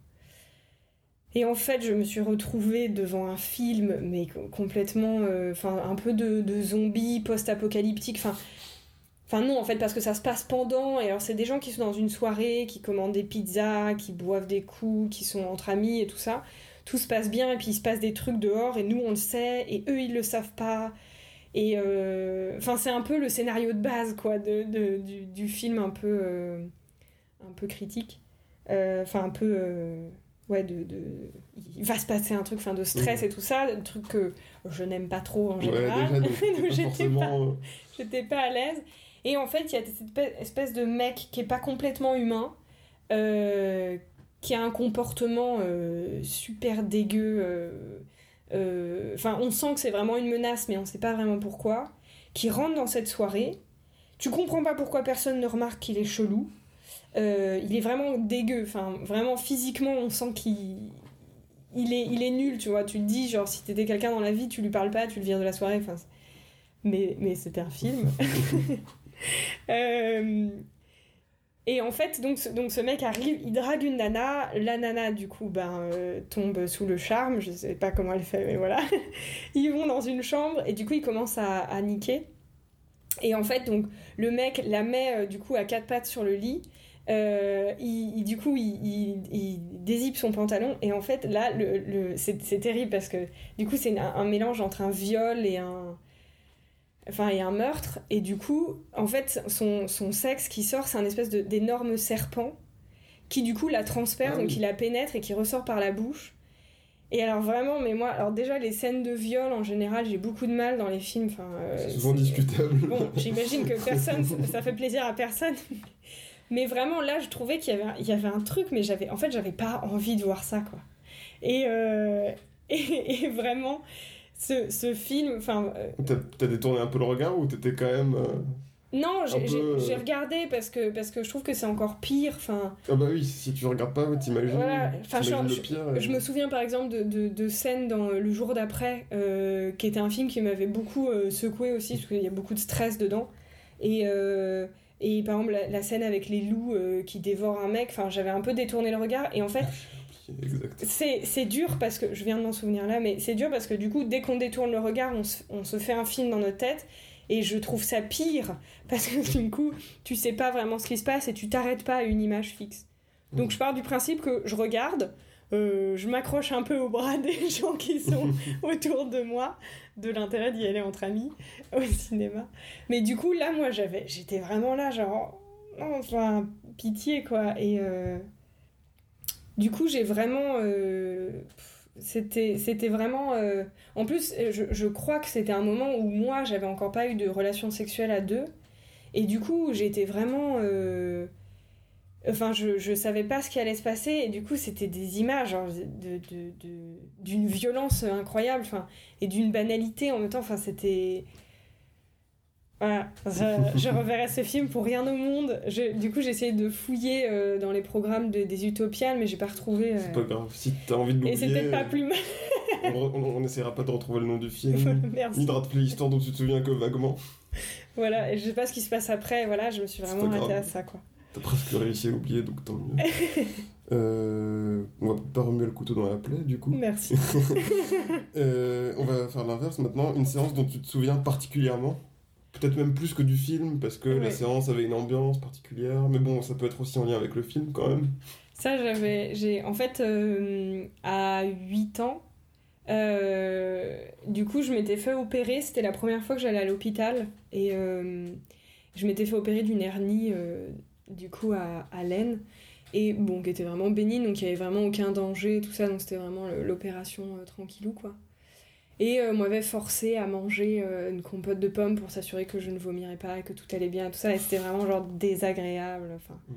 Et en fait, je me suis retrouvée devant un film, mais complètement... Enfin, euh, un peu de, de zombies post-apocalyptique. Enfin, enfin, non, en fait, parce que ça se passe pendant. Et alors, c'est des gens qui sont dans une soirée, qui commandent des pizzas, qui boivent des coups, qui sont entre amis et tout ça. Tout se passe bien, et puis il se passe des trucs dehors, et nous, on le sait, et eux, ils le savent pas. Et... Euh... Enfin, c'est un peu le scénario de base, quoi, de, de, du, du film un peu... Euh, un peu critique. Enfin, euh, un peu... Euh... Ouais, de, de... il va se passer un truc fin de stress mmh. et tout ça, un truc que je n'aime pas trop en général. Ouais, déjà, donc, donc j'étais, forcément... pas, j'étais pas à l'aise. Et en fait, il y a cette espèce de mec qui est pas complètement humain, euh, qui a un comportement euh, super dégueu. Euh, euh, enfin, on sent que c'est vraiment une menace, mais on sait pas vraiment pourquoi. Qui rentre dans cette soirée. Tu comprends pas pourquoi personne ne remarque qu'il est chelou. Euh, il est vraiment dégueu, enfin vraiment physiquement on sent qu'il il est, il est nul, tu vois, tu te dis genre si t'étais quelqu'un dans la vie tu lui parles pas, tu le vires de la soirée, enfin mais, mais c'était un film. euh... et en fait donc ce, donc ce mec arrive, il drague une nana, la nana du coup ben, euh, tombe sous le charme, je sais pas comment elle fait mais voilà. Ils vont dans une chambre et du coup ils commencent à, à niquer et en fait donc le mec la met euh, du coup à quatre pattes sur le lit. Euh, il, il, du coup, il, il, il dézippe son pantalon et en fait, là, le, le, c'est, c'est terrible parce que du coup, c'est un, un mélange entre un viol et un, enfin, et un meurtre. Et du coup, en fait, son, son sexe qui sort, c'est un espèce de, d'énorme serpent qui, du coup, la transperce, ah, donc oui. il la pénètre et qui ressort par la bouche. Et alors vraiment, mais moi, alors déjà les scènes de viol en général, j'ai beaucoup de mal dans les films. Enfin, euh, c'est souvent c'est... discutable. Bon, j'imagine que personne, ça fait plaisir à personne. Mais vraiment, là, je trouvais qu'il y avait, il y avait un truc, mais j'avais, en fait, j'avais pas envie de voir ça, quoi. Et, euh, et, et vraiment, ce, ce film, enfin... Euh, t'as, t'as détourné un peu le regard ou t'étais quand même... Euh, non, j'ai, peu, j'ai, euh... j'ai regardé parce que, parce que je trouve que c'est encore pire, enfin... Ah bah oui, si tu regardes pas, t'imagines, voilà. Enfin, t'imagines je, le pire. Je, et... je me souviens, par exemple, de, de, de scènes dans Le Jour d'après, euh, qui était un film qui m'avait beaucoup euh, secoué aussi, parce qu'il y a beaucoup de stress dedans. Et... Euh, Et par exemple, la, la scène avec les loups euh, qui dévorent un mec, enfin, j'avais un peu détourné le regard. Et en fait, c'est, c'est dur parce que, je viens de m'en souvenir là, mais c'est dur parce que du coup, dès qu'on détourne le regard, on se, on se fait un film dans notre tête. Et je trouve ça pire parce que du coup, tu sais pas vraiment ce qui se passe et tu t'arrêtes pas à une image fixe. Donc je pars du principe que je regarde, euh, je m'accroche un peu au bras des gens qui sont autour de moi, de l'intérêt d'y aller entre amis au cinéma. Mais du coup, là, moi, j'avais, j'étais vraiment là, genre, enfin, pitié, quoi. Et euh, du coup, j'ai vraiment... Euh, c'était, c'était vraiment... Euh, en plus, je, je crois que c'était un moment où moi, j'avais encore pas eu de relation sexuelle à deux. Et du coup, j'étais vraiment... Euh, Enfin, je, je savais pas ce qui allait se passer, et du coup, c'était des images genre, de, de, de, d'une violence incroyable, enfin, et d'une banalité en même temps. Enfin, c'était... Voilà, je, je reverrai ce film pour rien au monde. Je, du coup, j'ai essayé de fouiller euh, dans les programmes de, des Utopiales, mais j'ai pas retrouvé... Euh... C'est pas grave, si t'as envie de l'oublier... Et c'est peut-être pas plus mal. on, on, on essaiera pas de retrouver le nom du film, ni de rappeler l'histoire dont tu te souviens que vaguement. Voilà, et je sais pas ce qui se passe après, voilà, je me suis vraiment arrêtée à ça, quoi. T'as presque réussi à l'oublier, donc tant mieux. euh, on va pas remuer le couteau dans la plaie, du coup. Merci. euh, on va faire l'inverse maintenant. Une séance dont tu te souviens particulièrement. Peut-être même plus que du film, parce que ouais. La séance avait une ambiance particulière. Mais bon, ça peut être aussi en lien avec le film, quand même. Ça, j'avais... J'ai, en fait, euh, à huit ans, Euh, du coup, je m'étais fait opérer. C'était la première fois que j'allais à l'hôpital. Et euh, je m'étais fait opérer d'une hernie, euh, du coup, à, à l'aine. Et bon, qui était vraiment bénigne, donc il n'y avait vraiment aucun danger, tout ça. Donc c'était vraiment l'opération euh, tranquillou, quoi. Et euh, on m'avait forcé à manger euh, une compote de pommes pour s'assurer que je ne vomirais pas et que tout allait bien, tout ça. Et c'était vraiment genre désagréable. Enfin. Mmh.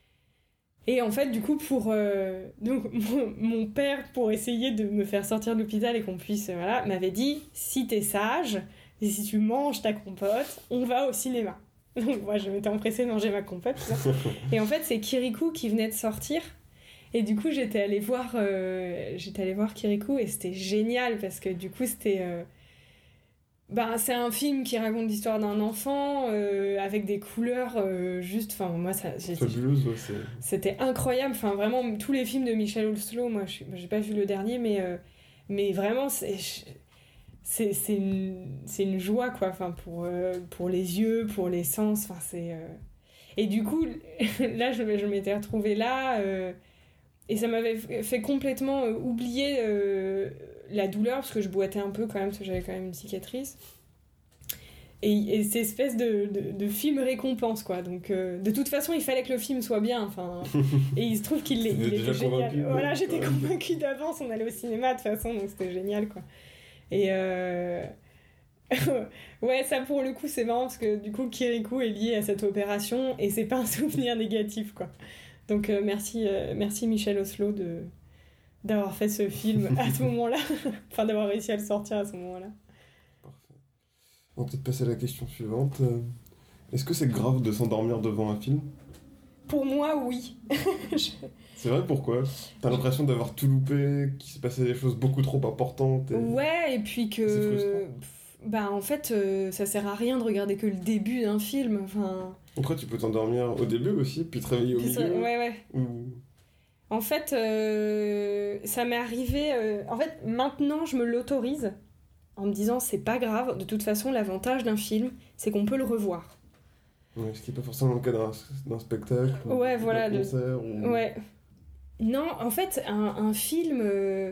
Et en fait, du coup, pour euh, donc mon, mon père, pour essayer de me faire sortir de l'hôpital et qu'on puisse, euh, voilà, m'avait dit si t'es sage et si tu manges ta compote, on va au cinéma. Donc moi, je m'étais empressée de manger ma compote. Tout ça. Et en fait, c'est Kirikou qui venait de sortir. Et du coup, j'étais allée voir, euh, j'étais allée voir Kirikou et c'était génial parce que du coup, c'était... Euh, ben, c'est un film qui raconte l'histoire d'un enfant euh, avec des couleurs euh, juste... Enfin, moi, ça... Fabuleuse, ouais, c'est... C'était incroyable. Enfin, vraiment, tous les films de Michel Oslo, moi, je, j'ai pas vu le dernier, mais, euh, mais vraiment, c'est... C'est, c'est, une, c'est une joie, quoi. Enfin, pour, euh, pour les yeux, pour les sens. Enfin, c'est... Euh... Et du coup, là, je, je m'étais retrouvée là... Euh, Et ça m'avait fait complètement euh, oublier euh, la douleur, parce que je boitais un peu quand même, parce que j'avais quand même une cicatrice. Et, et c'est espèce de, de, de film récompense, quoi. Donc, euh, de toute façon, il fallait que le film soit bien. Enfin, et il se trouve qu'il il était déjà génial. Convaincu, voilà, ouais. j'étais convaincue d'avance, on allait au cinéma, de toute façon, donc c'était génial, quoi. Et... Euh... ouais, ça pour le coup, c'est marrant, parce que du coup, Kirikou est lié à cette opération, et c'est pas un souvenir négatif, quoi. Donc euh, merci, euh, merci Michel Oslo de, d'avoir fait ce film à ce moment-là. Enfin, d'avoir réussi à le sortir à ce moment-là. Parfait. On va peut-être passer à la question suivante. Est-ce que c'est grave de s'endormir devant un film ? Pour moi, oui. Je... C'est vrai, pourquoi ? T'as l'impression d'avoir tout loupé, qu'il s'est passé des choses beaucoup trop importantes et... Ouais, et puis que... C'est frustrant. Bah, en fait, euh, ça sert à rien de regarder que le début d'un film. Enfin... Après, tu peux t'endormir au début aussi, puis te réveiller au puis milieu. ça... Ouais, ouais. Ou... En fait, euh, ça m'est arrivé... Euh... En fait, maintenant, je me l'autorise en me disant, c'est pas grave. De toute façon, l'avantage d'un film, c'est qu'on peut le revoir. Ouais, ce qui n'est pas forcément le cas d'un, d'un spectacle, ouais, ou voilà, d'un concert. le... Ou... Ouais. Non, en fait, un, un film... Euh...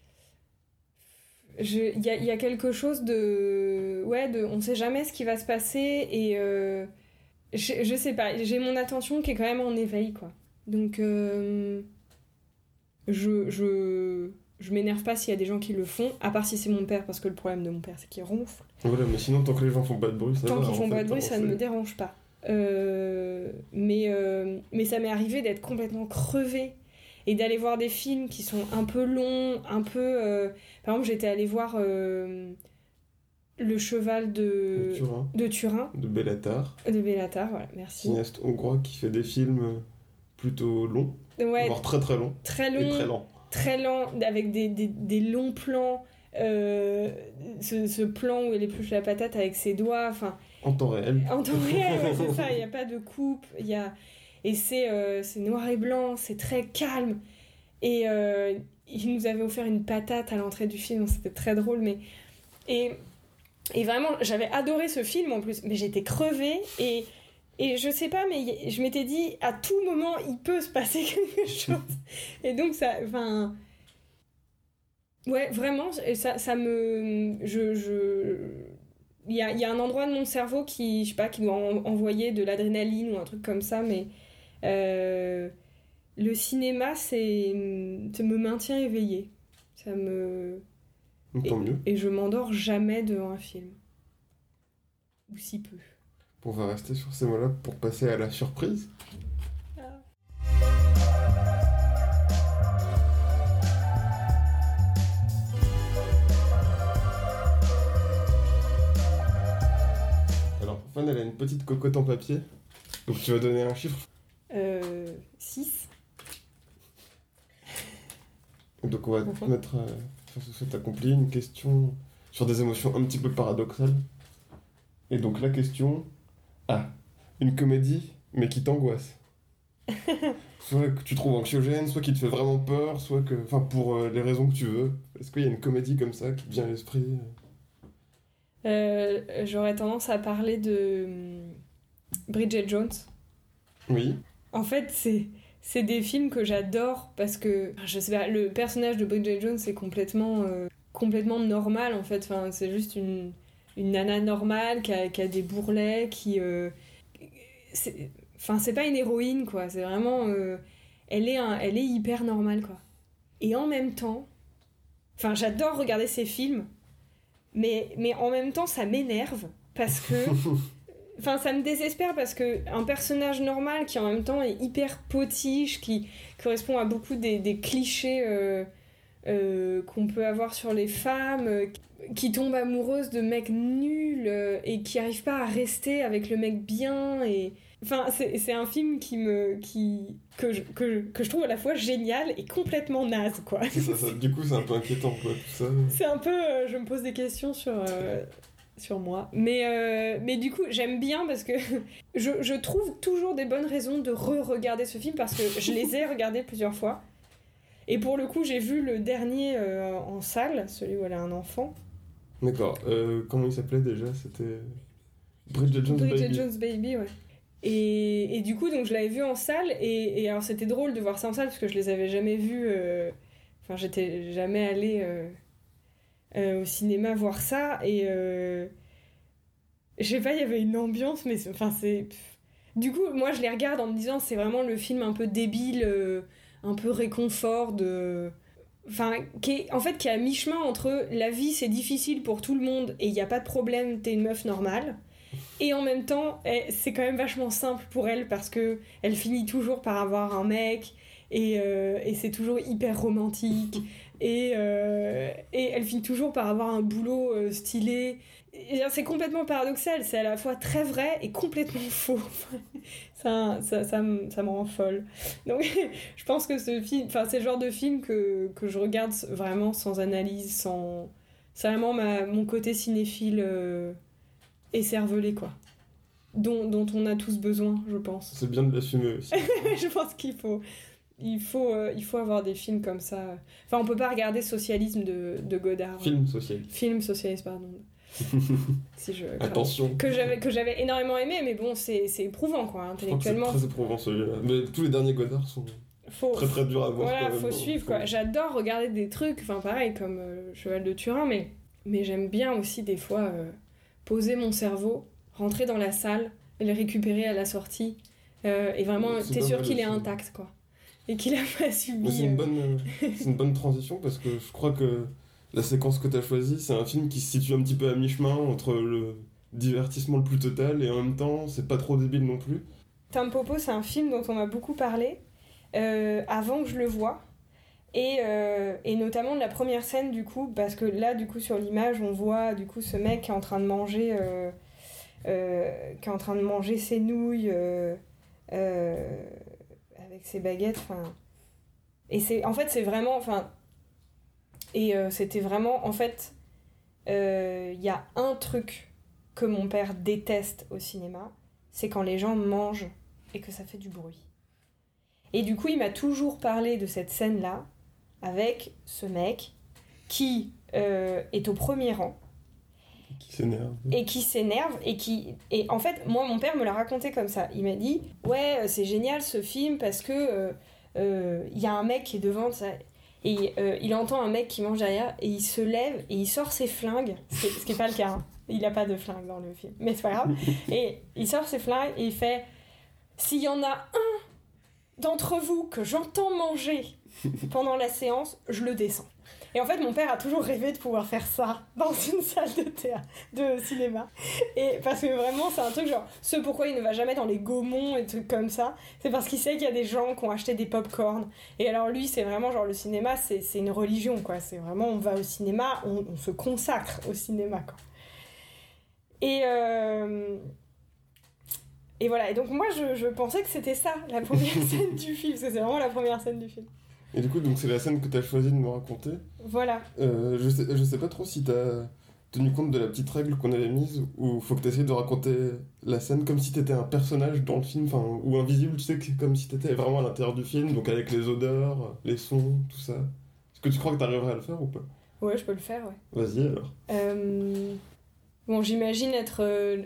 Il y a, y a quelque chose de... Ouais, de, on sait jamais ce qui va se passer et... Euh, je, je sais pas, j'ai mon attention qui est quand même en éveil, quoi. Donc, euh, je, je, je m'énerve pas s'il y a des gens qui le font, à part si c'est mon père, parce que le problème de mon père, c'est qu'il ronfle. Voilà, mais sinon, tant que les gens font pas de bruit, ça tant va. Tant qu'ils font fait, pas de bruit, ça ne me dérange pas. Euh, mais, euh, mais ça m'est arrivé d'être complètement crevée et d'aller voir des films qui sont un peu longs, un peu... Euh... Par exemple, j'étais allée voir euh, Le Cheval de... de Turin. De Turin. De Bellatar. De Bellatar, voilà, merci. Cinéaste hongrois qui fait des films plutôt longs, ouais, voire très très longs. Très longs. Et très lents. Très lents, avec des, des, des longs plans. Euh, ce, ce plan où elle épluche la patate avec ses doigts, enfin... En temps réel. En temps réel, ouais, c'est ça, il n'y a pas de coupe, il y a... Et c'est, euh, c'est noir et blanc, c'est très calme. Et euh, il nous avait offert une patate à l'entrée du film, c'était très drôle, mais... Et, et vraiment, j'avais adoré ce film en plus, mais j'étais crevée, et, et je sais pas, mais je m'étais dit, à tout moment, il peut se passer quelque chose. Et donc, ça... Enfin... Ouais, vraiment, ça, ça me... Je... je... Il y a, il y a un endroit de mon cerveau qui, je sais pas, qui doit en, envoyer de l'adrénaline ou un truc comme ça, mais euh, le cinéma, c'est, ça me maintient éveillée. Ça me... Tant et, mieux. Et je m'endors jamais devant un film. Ou si peu. On va rester sur ces mots-là pour passer à la surprise. Ah. Fan, elle a une petite cocotte en papier. Donc tu vas donner un chiffre. Euh... six. Donc on va te mettre euh, face au fait accompli une question sur des émotions un petit peu paradoxales. Et donc la question... Ah, une comédie, mais qui t'angoisse. Soit que tu trouves anxiogène, soit qui te fait vraiment peur, soit que... Enfin, pour euh, les raisons que tu veux. Est-ce qu'il y a une comédie comme ça qui te vient à l'esprit ? Euh, j'aurais tendance à parler de Bridget Jones. Oui. En fait, c'est, c'est des films que j'adore parce que, je sais pas, le personnage de Bridget Jones est complètement... Euh, complètement normale en fait. Enfin, c'est juste une, une nana normale qui a, qui a des bourrelets, qui. Euh, c'est, enfin, c'est pas une héroïne quoi, c'est vraiment. Euh, elle, est un, elle est hyper normale quoi. Et en même temps. Enfin, j'adore regarder ces films, mais, mais en même temps, ça m'énerve parce que. Enfin, ça me désespère parce qu'un personnage normal qui en même temps est hyper potiche, qui correspond à beaucoup des, des clichés euh, euh, qu'on peut avoir sur les femmes, euh, qui tombe amoureuse de mecs nuls euh, et qui arrive pas à rester avec le mec bien. Et... Enfin, c'est, c'est un film qui me, qui, que, je, que, que je trouve à la fois génial et complètement naze, quoi. Ça, ça, du coup, c'est un peu inquiétant, quoi, tout ça. C'est un peu... Euh, je me pose des questions sur... Euh, sur moi. Mais, euh, mais du coup, j'aime bien parce que je, je trouve toujours des bonnes raisons de re-regarder ce film parce que je les ai regardés plusieurs fois. Et pour le coup, j'ai vu le dernier euh, en salle, celui où elle a un enfant. D'accord. Euh, comment il s'appelait déjà ? C'était Bridget Jones' Bridget Baby. Jones' Baby, ouais. Et, et du coup, donc, je l'avais vu en salle. Et, et alors, c'était drôle de voir ça en salle parce que je les avais jamais vus. Euh... Enfin, j'étais jamais allée... Euh... Euh, au cinéma voir ça et euh, je sais pas, il y avait une ambiance mais enfin c'est du coup moi je les regarde en me disant c'est vraiment le film un peu débile euh, un peu réconfort de enfin qui est en fait qui est à mi-chemin entre la vie c'est difficile pour tout le monde et il y a pas de problème, t'es une meuf normale et en même temps elle, c'est quand même vachement simple pour elle parce que elle finit toujours par avoir un mec et, euh, et c'est toujours hyper romantique et, euh, et elle finit toujours par avoir un boulot euh, stylé et c'est complètement paradoxal, c'est à la fois très vrai et complètement faux. ça, ça, ça, me, ça me rend folle donc je pense que ce film, enfin c'est le genre de film que, que je regarde vraiment sans analyse, sans... c'est vraiment ma, mon côté cinéphile euh, écervelé quoi. Dont, dont on a tous besoin, je pense. C'est bien de l'assumer aussi. Je pense qu'il faut, il faut, euh, il faut avoir des films comme ça. Enfin, on peut pas regarder Socialisme de, de Godard. Film socialiste. Film socialiste, pardon. si je, Attention. Que j'avais, que j'avais énormément aimé, mais bon, c'est, c'est éprouvant, quoi, intellectuellement. C'est très éprouvant, celui-là. Mais tous les derniers Godard sont faut, très très durs à voir. Voilà, quand même. faut suivre, quoi. J'adore regarder des trucs, enfin, pareil, comme euh, Cheval de Turin, mais, mais j'aime bien aussi, des fois, euh, poser mon cerveau, rentrer dans la salle, et le récupérer à la sortie, euh, et vraiment, c'est t'es sûr mal, qu'il est c'est... intact, quoi. Et qu'il a pas subi... Mais c'est, une euh... bonne, euh, c'est une bonne transition, parce que je crois que la séquence que t'as choisie, c'est un film qui se situe un petit peu à mi-chemin entre le divertissement le plus total, et en même temps, c'est pas trop débile non plus. Tampopo, c'est un film dont on m'a beaucoup parlé, euh, avant que je le voie. Et, euh, et notamment de la première scène du coup, parce que là du coup sur l'image on voit du coup ce mec qui est en train de manger euh, euh, qui est en train de manger ses nouilles euh, euh, avec ses baguettes, enfin et c'est en fait c'est vraiment enfin et euh, c'était vraiment en fait il euh, y a un truc que mon père déteste au cinéma, c'est quand les gens mangent et que ça fait du bruit. Et du coup il m'a toujours parlé de cette scène là avec ce mec qui euh, est au premier rang. Qui s'énerve. Et qui s'énerve. Et qui... Et en fait, moi, mon père me l'a raconté comme ça. Il m'a dit, ouais, c'est génial ce film parce que euh, euh, y a un mec qui est devant ça. Et euh, il entend un mec qui mange derrière et il se lève et il sort ses flingues. Ce qui, ce qui est pas le cas. Hein. Il a pas de flingue dans le film. Mais c'est pas grave. Et il sort ses flingues et il fait, s'il y en a un d'entre vous que j'entends manger pendant la séance, je le descends. Et en fait, mon père a toujours rêvé de pouvoir faire ça dans une salle de théâtre, de cinéma. Et parce que vraiment, c'est un truc genre, ce pourquoi il ne va jamais dans les Gaumont et trucs comme ça, c'est parce qu'il sait qu'il y a des gens qui ont acheté des pop-corn. Et alors lui, c'est vraiment genre, le cinéma, c'est, c'est une religion, quoi. C'est vraiment, on va au cinéma, on, on se consacre au cinéma, quoi. Et... Euh... Et voilà, et donc moi je, je pensais que c'était ça, la première scène du film, parce que c'est vraiment la première scène du film. Et du coup, donc c'est la scène que t'as choisi de me raconter. Voilà. Euh, je, sais, je sais pas trop si t'as tenu compte de la petite règle qu'on avait mise, où faut que t'essayes de raconter la scène comme si t'étais un personnage dans le film, enfin, ou invisible, tu sais, comme si t'étais vraiment à l'intérieur du film, donc avec les odeurs, les sons, tout ça. Est-ce que tu crois que t'arriverais à le faire ou pas ? Ouais, je peux le faire, ouais. Vas-y alors. Euh... Bon, j'imagine être... Euh...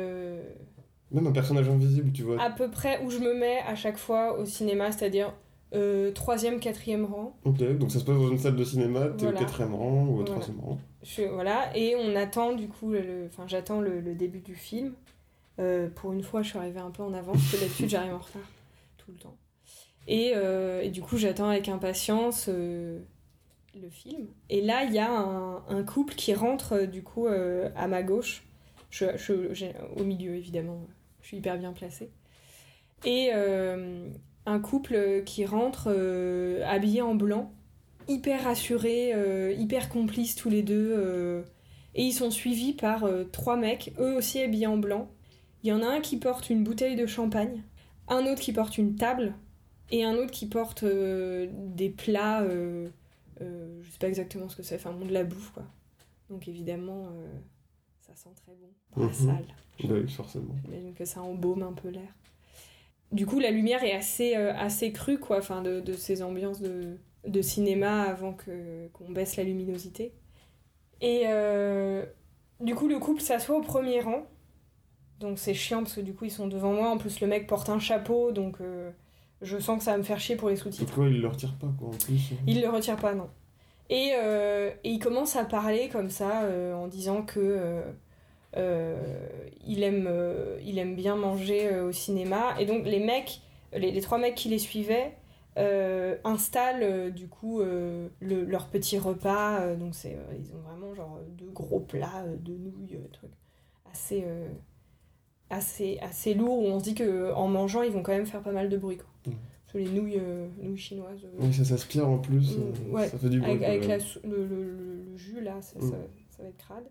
Même un personnage invisible, tu vois. À peu près où je me mets à chaque fois au cinéma, c'est-à-dire euh, troisième, quatrième rang. Ok, donc ça se passe dans une salle de cinéma, t'es Voilà. au quatrième rang ou au Voilà. troisième rang. Je, voilà, et on attend du coup, le, enfin j'attends le, le début du film. Euh, pour une fois, je suis arrivée un peu en avance, parce que d'habitude j'arrive en retard tout le temps. Et, euh, et du coup, j'attends avec impatience euh, le film. Et là, il y a un, un couple qui rentre euh, du coup euh, à ma gauche. Je, je, j'ai- au milieu, évidemment. Je suis hyper bien placée. Et euh, un couple qui rentre euh, habillé en blanc, hyper rassurés, euh, hyper complices tous les deux. euh, et ils sont suivis par euh, trois mecs, eux aussi habillés en blanc. Il y en a un qui porte une bouteille de champagne, un autre qui porte une table, et un autre qui porte euh, des plats, euh, euh, je sais pas exactement ce que c'est, enfin bon, de la bouffe quoi. Donc évidemment, euh, ça sent très bon dans la Mhm. salle. Bah oui, forcément. J'imagine que ça embaume un peu l'air. Du coup, la lumière est assez, euh, assez crue, quoi, enfin, de, de ces ambiances de, de cinéma avant que, qu'on baisse la luminosité. Et euh, du coup, le couple s'assoit au premier rang. Donc c'est chiant parce que du coup, ils sont devant moi. En plus, le mec porte un chapeau, donc euh, je sens que ça va me faire chier pour les sous-titres. Donc ouais, il le retire pas quoi en plus. Il le retire pas, non. Et, euh, et il commence à parler comme ça, euh, en disant que euh, euh, il, aime, euh, il aime bien manger euh, au cinéma. Et donc les mecs, les, les trois mecs qui les suivaient, euh, installent euh, du coup euh, le, leur petit repas. Euh, donc c'est, euh, ils ont vraiment genre deux gros plats euh, de nouilles, euh, trucs assez, euh, assez, assez lourds où on se dit qu'en mangeant, ils vont quand même faire pas mal de bruit, quoi. Mmh. Parce que les nouilles, euh, nouilles chinoises. euh, Oui, ça s'aspire en plus, Mm, euh, ouais. ça fait du bruit. avec, quand avec même. la sou- le, le, le- le jus là, ça, Mm. ça, ça va être crade.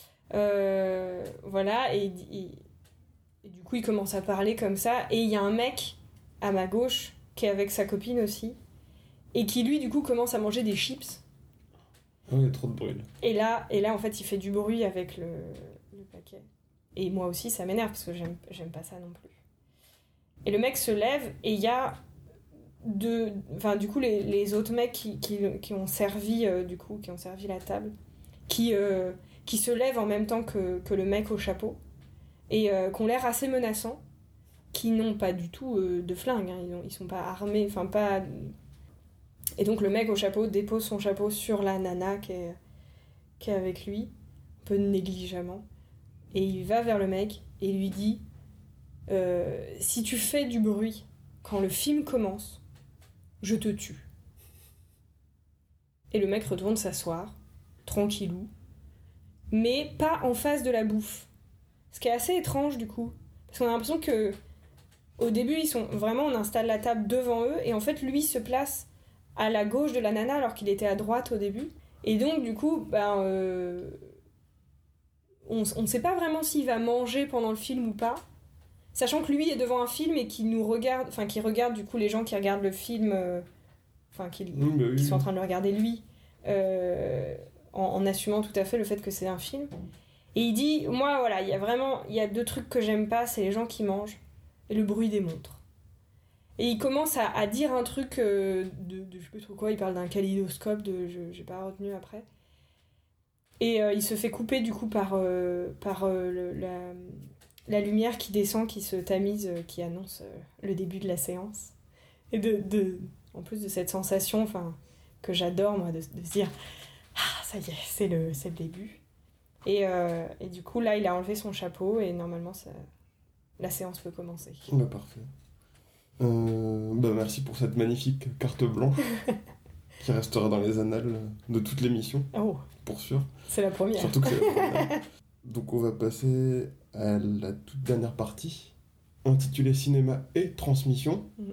Euh, voilà, et, et- et du coup il commence à parler comme ça, et il y a un mec à ma gauche qui est avec sa copine aussi, et qui lui du coup commence à manger des chips. Ah ouais, trop de bruit là. Et là, et là en fait il fait du bruit avec le, le paquet. Et moi aussi ça m'énerve parce que j'aime, j'aime pas ça non plus. Et le mec se lève, et il y a de, enfin du coup les, les autres mecs qui, qui, qui ont servi euh, du coup qui ont servi la table, qui euh, qui se lèvent en même temps que, que le mec au chapeau, et euh, qui ont l'air assez menaçants, qui n'ont pas du tout euh, de flingue, hein, ils, ont, ils sont pas armés, enfin pas. Et donc le mec au chapeau dépose son chapeau sur la nana qui est, qui est avec lui, un peu négligemment, et il va vers le mec et lui dit euh, si tu fais du bruit quand le film commence, je te tue. Et le mec retourne s'asseoir, tranquillou, mais pas en face de la bouffe. Ce qui est assez étrange du coup, parce qu'on a l'impression que au début ils sont vraiment, on installe la table devant eux, et en fait lui se place à la gauche de la nana alors qu'il était à droite au début, et donc du coup ben euh, on ne sait pas vraiment s'il va manger pendant le film ou pas. Sachant que lui est devant un film et qui nous regarde, enfin qui regarde du coup les gens qui regardent le film, euh, enfin qui, Mm, bah oui, qui sont en oui. train de le regarder lui, euh, en, en assumant tout à fait le fait que c'est un film. Et il dit, moi voilà, il y a vraiment, il y a deux trucs que j'aime pas, c'est les gens qui mangent et le bruit des montres. Et il commence à, à dire un truc euh, de, de je sais plus trop quoi, il parle d'un kaléidoscope, de, je, j'ai pas retenu après. Et euh, il se fait couper du coup par, euh, par euh, le, la... la lumière qui descend, qui se tamise, euh, qui annonce euh, le début de la séance. Et de, de, en plus de cette sensation, enfin, que j'adore, moi, de, de se dire « Ah, ça y est, c'est le, c'est le début ». Et, euh, et du coup, là, il a enlevé son chapeau, et normalement, ça, la séance peut commencer. Bah parfait. Euh, bah merci pour cette magnifique carte blanche qui restera dans les annales de toute l'émission, Oh, pour sûr. c'est la première. Surtout que c'est la première. Donc on va passer à la toute dernière partie, intitulée cinéma et transmission. Mm.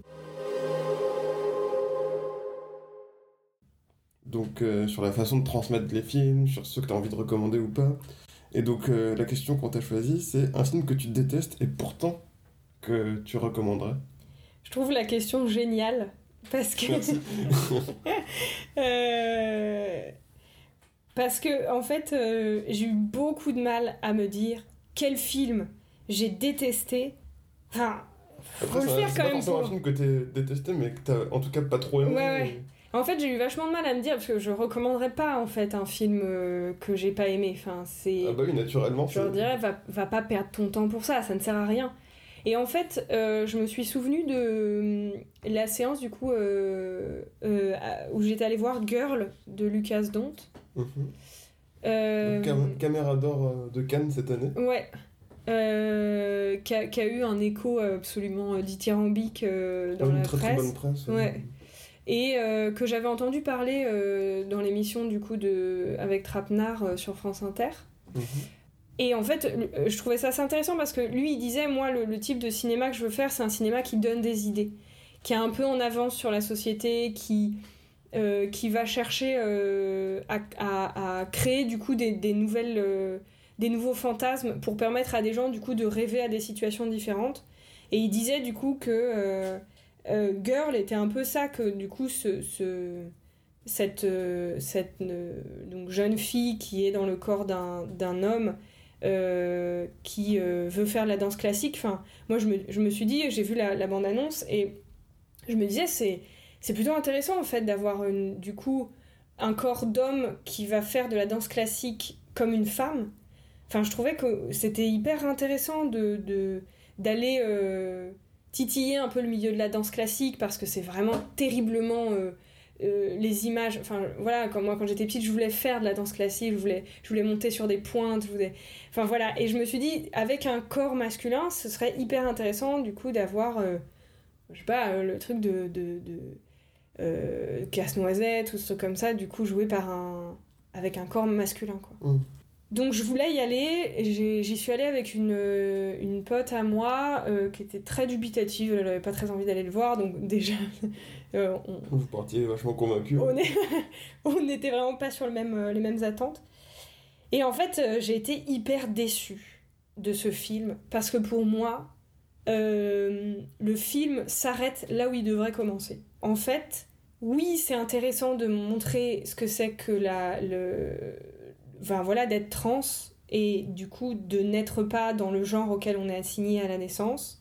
Donc euh, sur la façon de transmettre les films, sur ceux que tu as envie de recommander ou pas. Et donc euh, la question qu'on t'a choisie, c'est un film que tu détestes et pourtant que tu recommanderais. Je trouve la question géniale, parce que... Merci. Euh, Parce que, en fait, euh, j'ai eu beaucoup de mal à me dire quel film j'ai détesté. Enfin, faut Après, le c'est faire c'est quand pas même forcément pour... un film que t'as détesté, mais que t'as en tout cas pas trop aimé. Ouais, ouais. En fait, j'ai eu vachement de mal à me dire, parce que je recommanderais pas, en fait, un film euh, que j'ai pas aimé. Enfin, c'est... Ah bah oui, naturellement. Je leur c'est- dirais, va, va pas perdre ton temps pour ça, ça ne sert à rien. Et en fait, euh, je me suis souvenue de la séance du coup euh, euh, où j'étais allée voir Girl de Lucas Dont. Mm-hmm. Euh, Cam- Caméra d'or de Cannes cette année. Ouais. Euh, qui, a, qui a eu un écho absolument dithyrambique euh, dans une la très, presse. Très bonne presse. Ouais. ouais. Et euh, que j'avais entendu parler euh, dans l'émission du coup de avec Trapenard euh, sur France Inter. Mm-hmm. Et en fait, je trouvais ça assez intéressant parce que lui, il disait, moi, le, le type de cinéma que je veux faire, c'est un cinéma qui donne des idées, qui est un peu en avance sur la société, qui, euh, qui va chercher euh, à, à, à créer du coup des, des nouvelles, euh, des nouveaux fantasmes pour permettre à des gens du coup de rêver à des situations différentes. Et il disait du coup que euh, euh, Girl était un peu ça, que du coup ce, ce cette, euh, cette euh, donc jeune fille qui est dans le corps d'un, d'un homme Euh, qui euh, veut faire de la danse classique. Enfin, moi, je me, je me suis dit, j'ai vu la, la bande-annonce et je me disais, c'est, c'est plutôt intéressant en fait d'avoir une, du coup un corps d'homme qui va faire de la danse classique comme une femme. Enfin, je trouvais que c'était hyper intéressant de, de, d'aller euh, titiller un peu le milieu de la danse classique parce que c'est vraiment terriblement... Euh, Euh, les images, enfin voilà, quand moi quand j'étais petite je voulais faire de la danse classique, je voulais, je voulais monter sur des pointes, je voulais... enfin voilà, et je me suis dit avec un corps masculin ce serait hyper intéressant du coup d'avoir euh, je sais pas, euh, le truc de, de, de euh, casse-noisette ou ce truc comme ça, du coup joué par un avec un corps masculin quoi. Mm. Donc je voulais y aller, et j'ai, j'y suis allée avec une, une pote à moi euh, qui était très dubitative, elle avait pas très envie d'aller le voir, donc déjà... euh, on, Vous partiez vachement convaincu. On, est, on n'était vraiment pas sur le même, les mêmes attentes. Et en fait, euh, j'ai été hyper déçue de ce film, parce que pour moi, euh, le film s'arrête là où il devrait commencer. En fait, oui, c'est intéressant de montrer ce que c'est que la... Le, Enfin, voilà, d'être trans et du coup de n'être pas dans le genre auquel on est assigné à la naissance,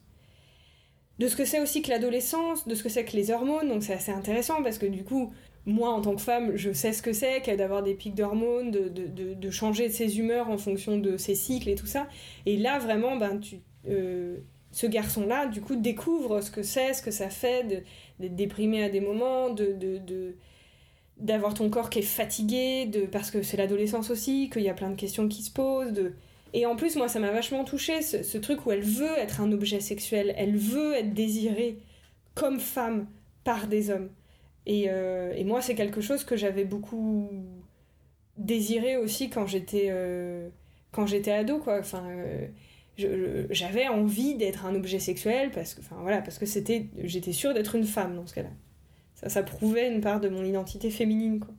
de ce que c'est aussi que l'adolescence, de ce que c'est que les hormones, donc c'est assez intéressant parce que du coup moi en tant que femme je sais ce que c'est que d'avoir des pics d'hormones, de, de, de, de changer de ses humeurs en fonction de ses cycles et tout ça, et là vraiment ben, tu, euh, ce garçon là du coup découvre ce que c'est, ce que ça fait de, d'être déprimé à des moments, de... de, de d'avoir ton corps qui est fatigué, de, parce que c'est l'adolescence aussi, qu'il y a plein de questions qui se posent. De... Et en plus, moi, ça m'a vachement touchée, ce, ce truc où elle veut être un objet sexuel, elle veut être désirée comme femme par des hommes. Et, euh, et moi, c'est quelque chose que j'avais beaucoup désiré aussi quand j'étais, euh, quand j'étais ado, quoi. Enfin, euh, je, je, j'avais envie d'être un objet sexuel parce que, enfin, voilà, parce que c'était, j'étais sûre d'être une femme dans ce cas-là. Ça, ça prouvait une part de mon identité féminine, quoi.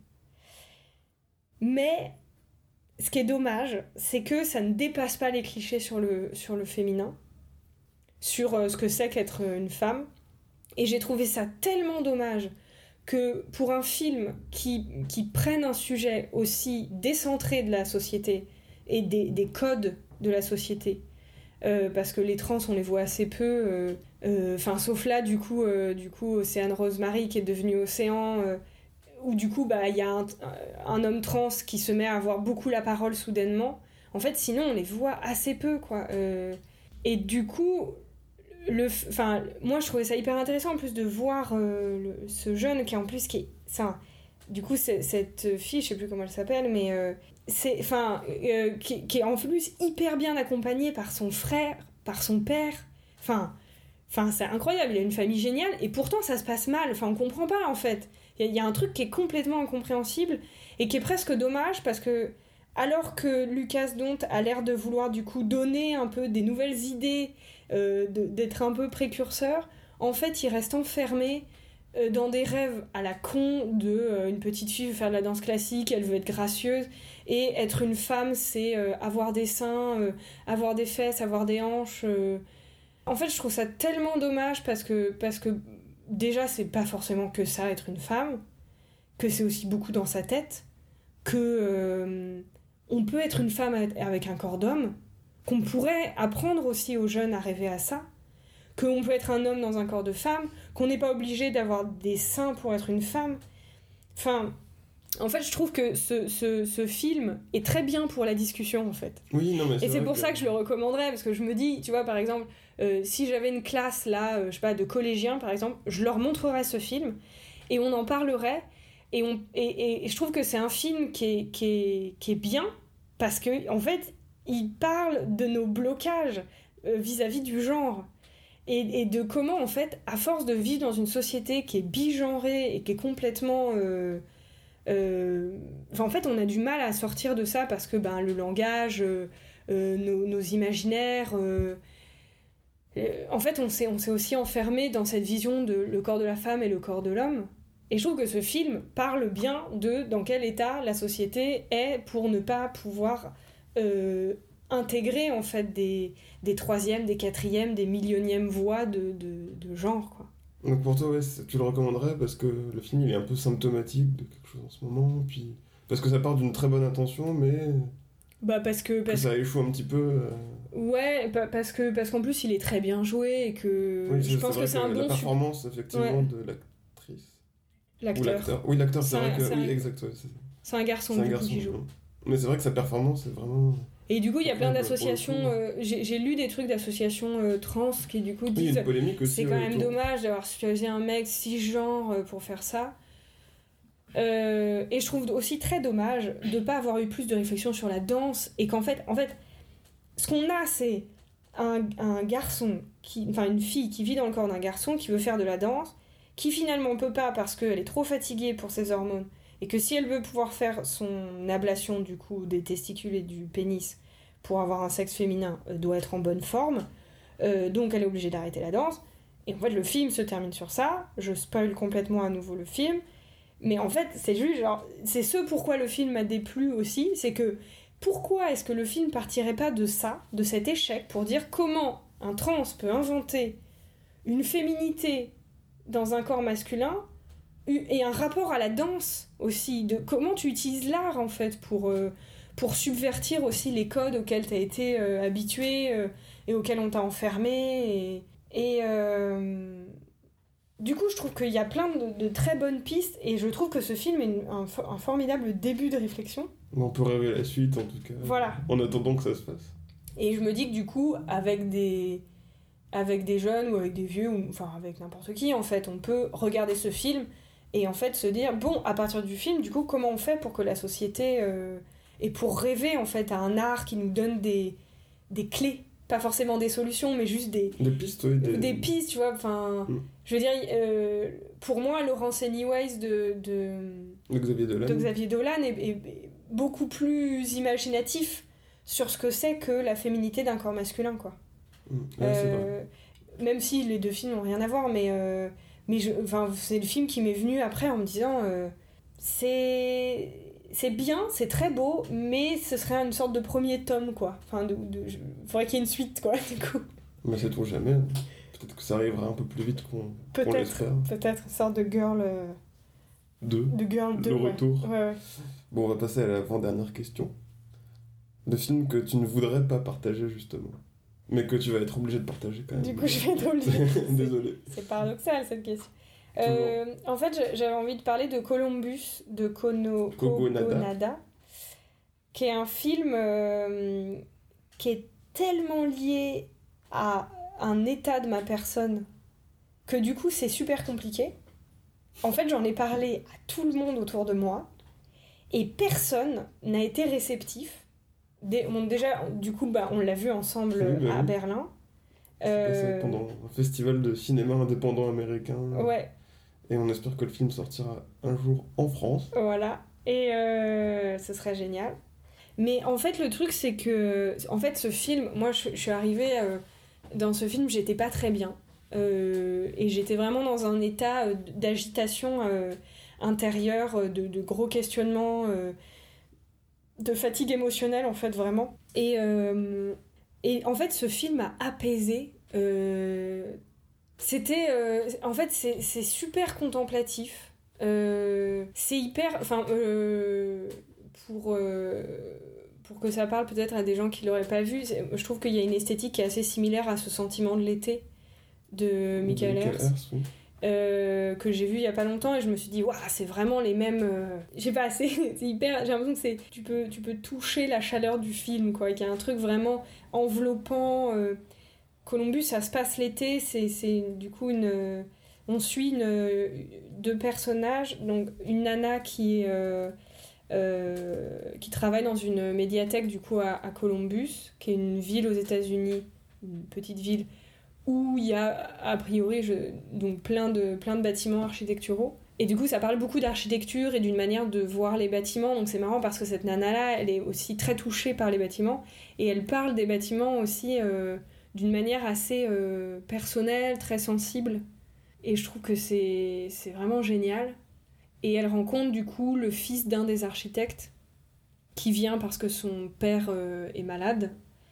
Mais ce qui est dommage, c'est que ça ne dépasse pas les clichés sur le, sur le féminin, sur euh, ce que c'est qu'être une femme. Et j'ai trouvé ça tellement dommage que pour un film qui, qui prenne un sujet aussi décentré de la société et des, des codes de la société, euh, parce que les trans, on les voit assez peu... Enfin, euh, sauf là, du coup, euh, du coup Océane Rosemary qui est devenue Océan... Euh, où du coup bah, y a un, un homme trans qui se met à avoir beaucoup la parole soudainement. En fait, sinon, on les voit assez peu, quoi. Euh, et du coup, le, enfin, moi, je trouvais ça hyper intéressant, en plus, de voir euh, le, ce jeune qui, en plus, qui est... Ça, du coup, c'est, cette fille, je sais plus comment elle s'appelle, mais... Euh, c'est, enfin, euh, qui, qui est en plus hyper bien accompagnée par son frère, par son père. Enfin... Enfin, c'est incroyable, il a une famille géniale, et pourtant ça se passe mal, enfin on comprend pas en fait. Il y, y a un truc qui est complètement incompréhensible, et qui est presque dommage, parce que, alors que Lucas Dont a l'air de vouloir du coup donner un peu des nouvelles idées, euh, de, d'être un peu précurseur, en fait il reste enfermé euh, dans des rêves à la con de euh, une petite fille veut faire de la danse classique, elle veut être gracieuse, et être une femme c'est euh, avoir des seins, euh, avoir des fesses, avoir des hanches... Euh, En fait, je trouve ça tellement dommage parce que, parce que déjà, c'est pas forcément que ça, être une femme, que c'est aussi beaucoup dans sa tête, que euh, on peut être une femme avec un corps d'homme, qu'on pourrait apprendre aussi aux jeunes à rêver à ça, qu'on peut être un homme dans un corps de femme, qu'on n'est pas obligé d'avoir des seins pour être une femme. Enfin... En fait, je trouve que ce, ce, ce film est très bien pour la discussion, en fait. Oui, non, mais c'est Et c'est pour que... ça que je le recommanderais, parce que je me dis, tu vois, par exemple, euh, si j'avais une classe là, euh, je sais pas, de collégiens par exemple, je leur montrerais ce film et on en parlerait. Et, on, et, et, et je trouve que c'est un film qui est, qui est, qui est bien parce que en fait, il parle de nos blocages euh, vis-à-vis du genre et, et de comment en fait, à force de vivre dans une société qui est bigenrée et qui est complètement euh, euh, enfin, en fait, on a du mal à sortir de ça parce que ben le langage, euh, euh, nos, nos imaginaires. Euh, euh, en fait, on s'est, on s'est aussi enfermé dans cette vision de le corps de la femme et le corps de l'homme. Et je trouve que ce film parle bien de dans quel état la société est pour ne pas pouvoir euh, intégrer en fait des, des troisièmes, des quatrièmes, des millionièmes voix de, de, de genre, quoi. Donc pour toi, ouais, tu le recommanderais parce que le film il est un peu symptomatique de quelque chose en ce moment, puis parce que ça part d'une très bonne intention, mais bah parce que, parce que ça échoue un petit peu. Euh... Ouais, parce que parce qu'en plus il est très bien joué et que oui, je pense que que c'est un bon la performance effectivement ouais. de l'actrice. L'acteur. Ou l'acteur. Oui, l'acteur, c'est, c'est vrai un, que c'est oui, un... exact. Ouais, c'est... c'est un garçon, c'est un du garçon coup, qui joue. Mais c'est vrai que sa performance est vraiment. Et du coup, il y a plein ouais, d'associations. coup, euh, j'ai, j'ai lu des trucs d'associations euh, trans qui, du coup, disent. Oui, il y a une polémique aussi. C'est quand ouais, même autour. dommage d'avoir choisi un mec cisgenre euh, pour faire ça. Euh, et je trouve aussi très dommage de ne pas avoir eu plus de réflexion sur la danse. Et qu'en fait, en fait ce qu'on a, c'est un, un garçon, qui, enfin une fille qui vit dans le corps d'un garçon qui veut faire de la danse, qui finalement peut pas parce qu'elle est trop fatiguée pour ses hormones. Et que si elle veut pouvoir faire son ablation du coup des testicules et du pénis pour avoir un sexe féminin, euh, doit être en bonne forme, euh, donc elle est obligée d'arrêter la danse. Et en fait le film se termine sur ça, je spoil complètement à nouveau le film, mais en fait c'est juste genre, c'est ce pourquoi le film m'a déplu aussi, c'est que pourquoi est-ce que le film partirait pas de ça, de cet échec, pour dire comment un trans peut inventer une féminité dans un corps masculin et un rapport à la danse aussi, de comment tu utilises l'art en fait pour, euh, pour subvertir aussi les codes auxquels tu as été euh, habitué euh, et auxquels on t'a enfermé. Et, et euh, du coup, je trouve qu'il y a plein de, de très bonnes pistes et je trouve que ce film est une, un, un formidable début de réflexion. On peut rêver la suite en tout cas. Voilà. En attendant que ça se fasse. Et je me dis que du coup, avec des, avec des jeunes ou avec des vieux, ou enfin avec n'importe qui, en fait, on peut regarder ce film et en fait se dire, bon, à partir du film, du coup, comment on fait pour que la société... Euh, et pour rêver, en fait, à un art qui nous donne des, des clés, pas forcément des solutions, mais juste des... Des pistes, oui. Des, des pistes, tu vois, enfin... Mm. Je veux dire, euh, pour moi, Laurence Anyways de... de, de Xavier Dolan, de Xavier Dolan est, est, est beaucoup plus imaginatif sur ce que c'est que la féminité d'un corps masculin, quoi. Mm. Ouais, euh, c'est vrai. Même si les deux films n'ont rien à voir, mais, euh, mais je, c'est le film qui m'est venu après en me disant euh, c'est, c'est bien, c'est très beau, mais ce serait une sorte de premier tome, quoi. Enfin, de, de, je, faudrait qu'il y ait une suite, quoi, du coup. Mais c'est trop jamais. Peut-être que ça arrivera un peu plus vite qu'on, peut-être, qu'on l'espère. Peut-être, une sorte de girl... Euh, deux. De girl deux, le retour. Ouais. Ouais, ouais. Bon, on va passer à l'avant-dernière question. Le film que tu ne voudrais pas partager, justement. Mais que tu vas être obligé de partager, quand même. Du coup, je vais être obligée. Désolé. C'est paradoxal, cette question. Euh, en fait, j'avais envie de parler de Columbus, de Kono, Kogonada. Kogonada, qui est un film euh, qui est tellement lié à un état de ma personne que du coup, c'est super compliqué. En fait, j'en ai parlé à tout le monde autour de moi et personne n'a été réceptif. Des, bon, déjà, du coup, bah, on l'a vu ensemble oui, bah à oui. Berlin. C'est euh... passé pendant un festival de cinéma indépendant américain. Ouais. Et on espère que le film sortira un jour en France. Voilà. Et euh, ce serait génial. Mais en fait, le truc, c'est que... En fait, ce film... Moi, je, je suis arrivée euh, dans ce film, j'étais pas très bien. Euh, et j'étais vraiment dans un état d'agitation euh, intérieure, de, de gros questionnements, euh, de fatigue émotionnelle, en fait, vraiment. Et, euh, et en fait, ce film m'a apaisée. Euh, c'était... Euh, en fait, c'est, c'est super contemplatif. Euh, c'est hyper... Enfin, euh, pour... Euh, pour que ça parle peut-être à des gens qui l'auraient pas vu, je trouve qu'il y a une esthétique qui est assez similaire à ce sentiment de l'été de Michael Ernst, oui. euh, que j'ai vu il y a pas longtemps et je me suis dit waouh, c'est vraiment les mêmes euh... je sais pas, c'est, c'est hyper, j'ai l'impression que c'est tu peux tu peux toucher la chaleur du film, quoi, qu'il y a un truc vraiment enveloppant, euh... Columbus, ça se passe l'été, c'est, c'est du coup une... On suit une, deux personnages, donc une nana qui, euh, euh, qui travaille dans une médiathèque du coup à, à Columbus, qui est une ville aux États-Unis, une petite ville où il y a a priori je, donc plein de, plein de bâtiments architecturaux. Et du coup, ça parle beaucoup d'architecture et d'une manière de voir les bâtiments. Donc c'est marrant parce que cette nana-là, elle est aussi très touchée par les bâtiments et elle parle des bâtiments aussi euh, d'une manière assez euh, personnelle, très sensible. Et je trouve que c'est, c'est vraiment génial. Et elle rencontre du coup le fils d'un des architectes qui vient parce que son père euh, est malade.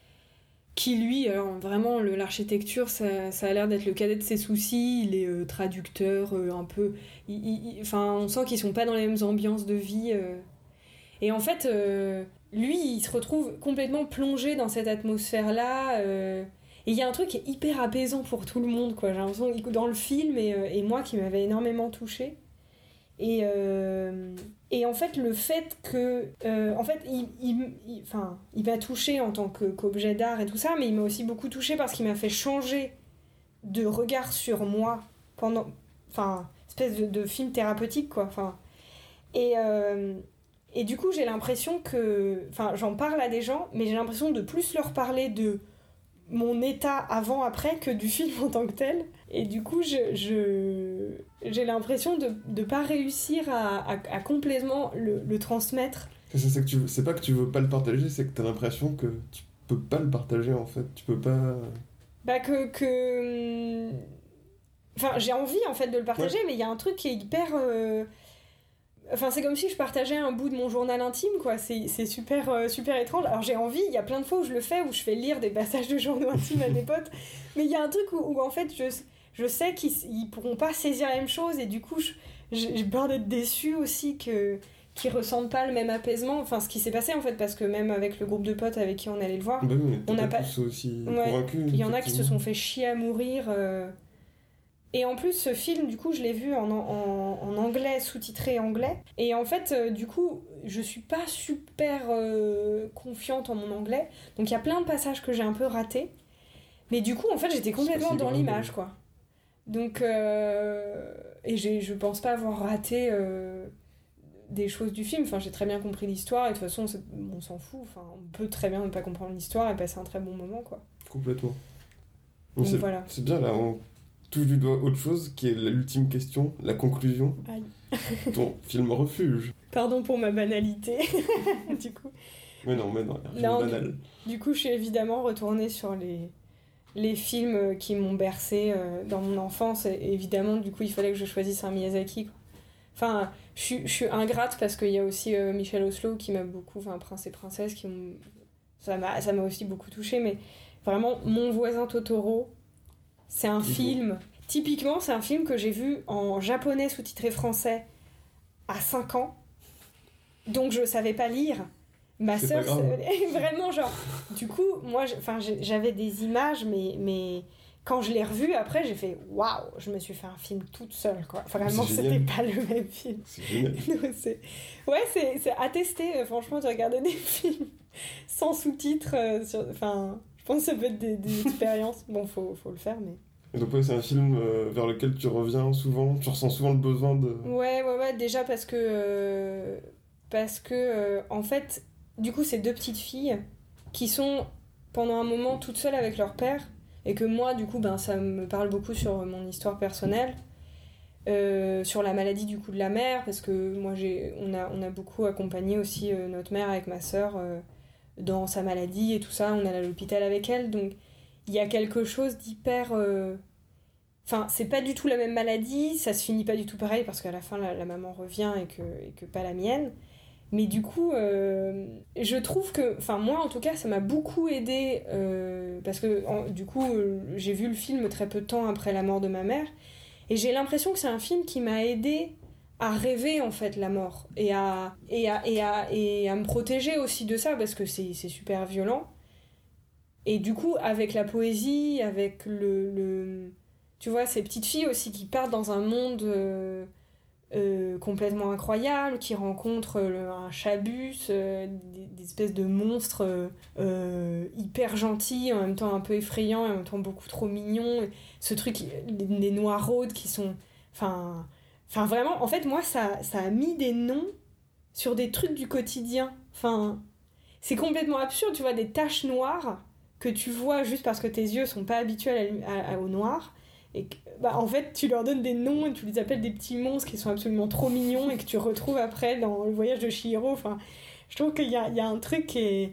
Qui lui, alors vraiment, le, l'architecture, ça, ça a l'air d'être le cadet de ses soucis. Il est euh, traducteur, euh, un peu... Il, il, enfin, on sent qu'ils sont pas dans les mêmes ambiances de vie. Euh. Et en fait, euh, lui, il se retrouve complètement plongé dans cette atmosphère-là. Euh. Et il y a un truc qui est hyper apaisant pour tout le monde, quoi. J'ai l'impression, dans le film, et, et moi, qui m'avait énormément touchée. Et, euh, et en fait, le fait que... Euh, en fait, il, il, il, enfin, il m'a touchée en tant que, qu'objet d'art et tout ça, mais il m'a aussi beaucoup touchée parce qu'il m'a fait changer de regard sur moi pendant... Enfin, espèce de, de film thérapeutique, quoi. Enfin, et, euh, et du coup, j'ai l'impression que... Enfin, j'en parle à des gens, mais j'ai l'impression de plus leur parler de... mon état avant-après que du film en tant que tel. Et du coup, je, je, j'ai l'impression de ne pas réussir à, à, à complètement le, le transmettre. C'est, c'est, que tu, c'est pas que tu veux pas le partager, c'est que t'as l'impression que tu peux pas le partager, en fait. Tu peux pas... Bah que... que... Enfin, j'ai envie, en fait, de le partager, ouais. Mais il y a un truc qui est hyper... Euh... Enfin, c'est comme si je partageais un bout de mon journal intime, quoi. C'est, c'est super, euh, super étrange. Alors, j'ai envie, il y a plein de fois où je le fais, où je fais lire des passages de journaux intimes à mes potes. Mais il y a un truc où, où en fait, je, je sais qu'ils ils pourront pas saisir la même chose. Et du coup, je, j'ai peur d'être déçue aussi que, qu'ils ressentent pas le même apaisement. Enfin, ce qui s'est passé, en fait, parce que même avec le groupe de potes avec qui on allait le voir, bah oui, on n'a pas... aussi ouais, convaincus. Il y en a qui se sont fait chier à mourir... Euh... Et en plus, ce film, du coup, je l'ai vu en, en, en anglais, sous-titré anglais. Et en fait, euh, du coup, je suis pas super euh, confiante en mon anglais. Donc, il y a plein de passages que j'ai un peu ratés. Mais du coup, en fait, j'étais complètement si dans grave. l'image, quoi. Donc, euh, et j'ai, je pense pas avoir raté euh, des choses du film. Enfin, j'ai très bien compris l'histoire. Et de toute façon, c'est, on s'en fout. Enfin, on peut très bien ne pas comprendre l'histoire et passer un très bon moment, quoi. Complètement. Donc, c'est, voilà. C'est bien, là, on... touche du doigt autre chose, qui est l'ultime question, la conclusion. Aïe. Ton film refuge. Pardon pour ma banalité, du coup. Mais non, mais non, non banal. Du, du coup, je suis évidemment retournée sur les, les films qui m'ont bercée euh, dans mon enfance. Et évidemment, du coup, il fallait que je choisisse un Miyazaki, quoi. Enfin, je suis, je suis ingrate parce qu'il y a aussi euh, Michel Oslo qui m'a beaucoup... Enfin, Prince et Princesse qui m'ont... Ça m'a, ça m'a aussi beaucoup touchée, mais vraiment, Mon voisin Totoro... C'est un film, typiquement c'est un film que j'ai vu en japonais sous-titré français à cinq ans, donc je savais pas lire. Ma c'est sœur, c'est... vraiment genre, du coup, moi j'avais des images, mais, mais quand je l'ai revu après, j'ai fait waouh, je me suis fait un film toute seule, quoi. Vraiment, c'était pas le même film. C'est génial. Donc, c'est... Ouais, c'est, c'est à tester, franchement, de regarder des films sans sous-titres, euh, sur... enfin... Je pense que ça peut être des, des expériences. Bon, faut, faut le faire, mais... Et donc, ouais, c'est un film euh, vers lequel tu reviens souvent, tu ressens souvent le besoin de... Ouais, ouais, ouais, déjà parce que... Euh, parce que, euh, en fait, du coup, c'est deux petites filles qui sont, pendant un moment, toutes seules avec leur père, et que moi, du coup, ben, ça me parle beaucoup sur mon histoire personnelle, euh, sur la maladie, du coup, de la mère, parce que moi, j'ai, on, a, on a beaucoup accompagné aussi euh, notre mère avec ma sœur... Euh, dans sa maladie et tout ça, on allait à l'hôpital avec elle, donc il y a quelque chose d'hyper... Euh... Enfin, c'est pas du tout la même maladie, ça se finit pas du tout pareil, parce qu'à la fin, la, la maman revient et que, et que pas la mienne, mais du coup, euh, je trouve que... Enfin, moi, en tout cas, ça m'a beaucoup aidée, euh, parce que, en, du coup, euh, j'ai vu le film très peu de temps après la mort de ma mère, et j'ai l'impression que c'est un film qui m'a aidée à rêver en fait la mort et à, et à, et à, et à me protéger aussi de ça parce que c'est, c'est super violent et du coup avec la poésie, avec le, le tu vois ces petites filles aussi qui partent dans un monde euh, euh, complètement incroyables, qui rencontrent euh, un chabus, euh, des, des espèces de monstres euh, euh, hyper gentils, en même temps un peu effrayants, et en même temps beaucoup trop mignons. Ce truc, les, les noiraudes qui sont... Enfin, enfin vraiment, en fait, moi, ça, ça a mis des noms sur des trucs du quotidien. Enfin, c'est complètement absurde, tu vois, des taches noires que tu vois juste parce que tes yeux sont pas habitués à la, à, à, au noir. Et que, bah, en fait, tu leur donnes des noms et tu les appelles des petits monstres qui sont absolument trop mignons et que tu retrouves après dans le voyage de Chihiro. Enfin, je trouve qu'il y a, il y a un truc qui est...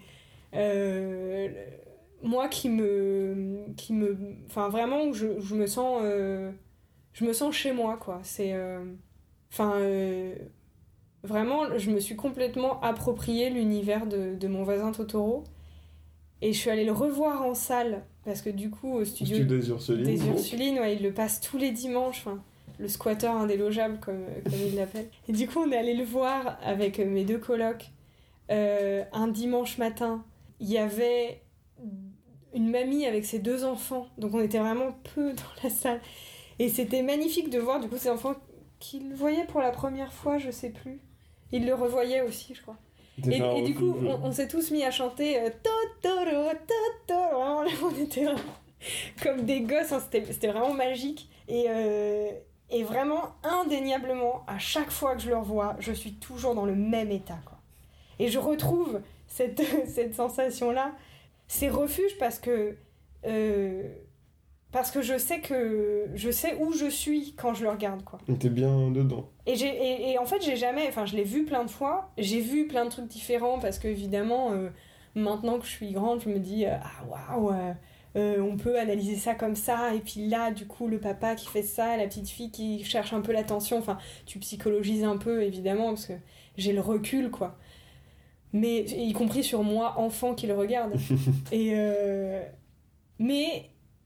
Euh, moi, qui me... Qui me enfin, vraiment, où je, je me sens... Euh, je me sens chez moi, quoi. C'est... Enfin... Euh, euh, vraiment, je me suis complètement approprié l'univers de, de Mon voisin Totoro. Et je suis allée le revoir en salle, parce que du coup, au studio, studio des Ursulines, des Ursulines ouais, il le passe tous les dimanches, enfin, le squatter indélogeable, comme, comme il l'appelle. Et du coup, on est allé le voir avec mes deux colocs euh, un dimanche matin. Il y avait une mamie avec ses deux enfants, donc on était vraiment peu dans la salle. Et c'était magnifique de voir, du coup, ces enfants qu'ils le voyaient pour la première fois, je sais plus. Ils le revoyaient aussi, je crois. Et, et du coup, on, on s'est tous mis à chanter euh, Totoro, Totoro. Vraiment, là, on était vraiment comme des gosses, hein, c'était, c'était vraiment magique. Et, euh, et vraiment, indéniablement, à chaque fois que je le revois, je suis toujours dans le même état, quoi. Et je retrouve cette, cette sensation-là. C'est refuge parce que... Euh, Parce que je sais que je sais où je suis quand je le regarde, quoi. Et t'es bien dedans. Et, j'ai, et, et en fait, j'ai jamais... Enfin, je l'ai vu plein de fois. J'ai vu plein de trucs différents parce que, évidemment, euh, maintenant que je suis grande, je me dis euh, ah, waouh, euh, euh, on peut analyser ça comme ça. Et puis là, du coup, le papa qui fait ça, la petite fille qui cherche un peu l'attention. Enfin, tu psychologises un peu, évidemment, parce que j'ai le recul, quoi. Mais, y compris sur moi, enfant, qui le regarde. et... Euh, mais...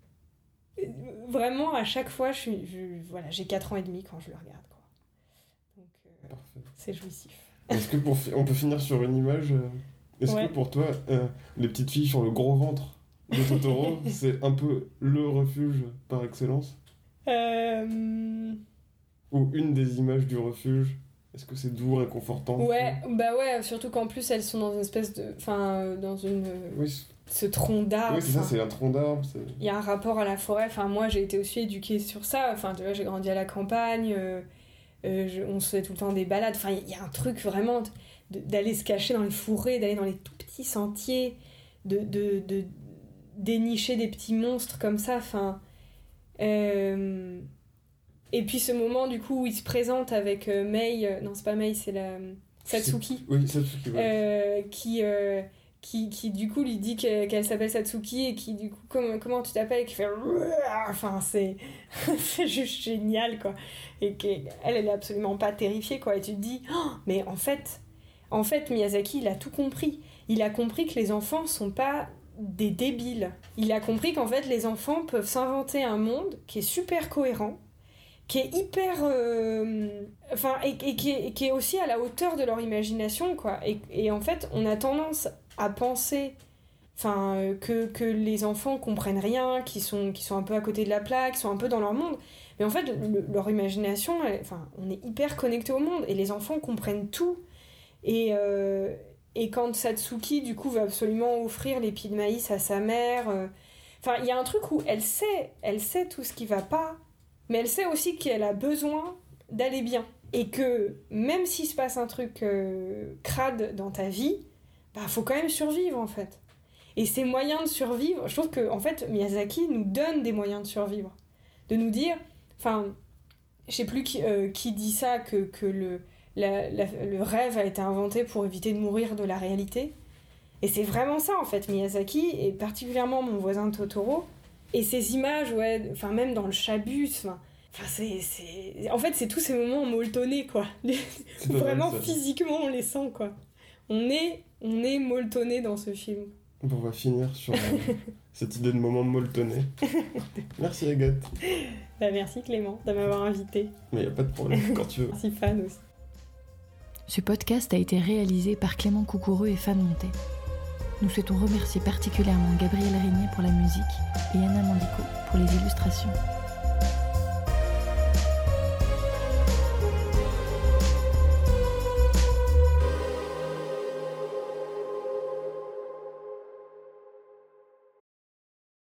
Vraiment, à chaque fois, je suis, je, voilà, j'ai quatre ans et demi quand je le regarde, quoi. Donc, euh, Parfait. C'est jouissif. Est-ce que pour fi- on peut finir sur une image euh, Est-ce ouais. que pour toi, euh, les petites filles sur le gros ventre de Totoro, c'est un peu le refuge par excellence euh... Ou une des images du refuge? Est-ce que c'est doux, réconfortant? Ouais, bah ouais, surtout qu'en plus, elles sont dans une espèce de... Enfin, dans une... Oui, ce tronc d'arbre. oui c'est ça, c'est un tronc d'arbre. C'est... Il y a un rapport à la forêt. Enfin, moi, j'ai été aussi éduquée sur ça. Enfin, tu vois, j'ai grandi à la campagne. Euh, euh, je, on se faisait tout le temps des balades. Enfin, il y a un truc vraiment de, d'aller se cacher dans les fourrés, d'aller dans les tout petits sentiers, de, de, de dénicher des petits monstres comme ça. Enfin... Euh... Et puis ce moment, du coup, où il se présente avec euh, Mei... Euh, non, c'est pas Mei, c'est la... Satsuki. C'est... Oui, Satsuki, ouais. Euh, qui... Euh... Qui, qui du coup lui dit que, qu'elle s'appelle Satsuki et qui du coup comment, comment tu t'appelles et qui fait enfin c'est c'est juste génial quoi et qu'elle elle est absolument pas terrifiée quoi et tu te dis oh, mais en fait en fait Miyazaki il a tout compris il a compris que les enfants sont pas des débiles il a compris qu'en fait les enfants peuvent s'inventer un monde qui est super cohérent qui est hyper euh, enfin et, et, qui est, et qui est aussi à la hauteur de leur imagination quoi et, et en fait on a tendance à penser enfin euh, que, que les enfants comprennent rien qu'ils sont, qu'ils sont un peu à côté de la plaque qu'ils sont un peu dans leur monde mais en fait le, leur imagination elle, enfin, on est hyper connecté au monde et les enfants comprennent tout et, euh, et quand Satsuki du coup va absolument offrir les pieds de maïs à sa mère euh, enfin il y a un truc où elle sait elle sait tout ce qui va pas mais elle sait aussi qu'elle a besoin d'aller bien. Et que même s'il se passe un truc euh, crade dans ta vie, bah faut quand même survivre en fait. Et ces moyens de survivre, je trouve que en fait Miyazaki nous donne des moyens de survivre. De nous dire, enfin, je sais plus qui, euh, qui dit ça, que, que le, la, la, le rêve a été inventé pour éviter de mourir de la réalité. Et c'est vraiment ça en fait, Miyazaki, et particulièrement Mon voisin Totoro. Et ces images, ouais, enfin même dans le chabus, enfin, c'est, c'est... En fait, c'est tous ces moments molletonnés, quoi. Vraiment, physiquement, on les sent, quoi. On est, on est molletonné dans ce film. Bon, on va finir sur euh, cette idée de moment molletonné. Merci Agathe. Bah, merci Clément de m'avoir invité. Mais y a pas de problème, quand tu veux. Merci fan aussi. Ce podcast a été réalisé par Clément Coucoureux et Fan Monté. Nous souhaitons remercier particulièrement Gabriel Régnier pour la musique et Anna Mandico pour les illustrations.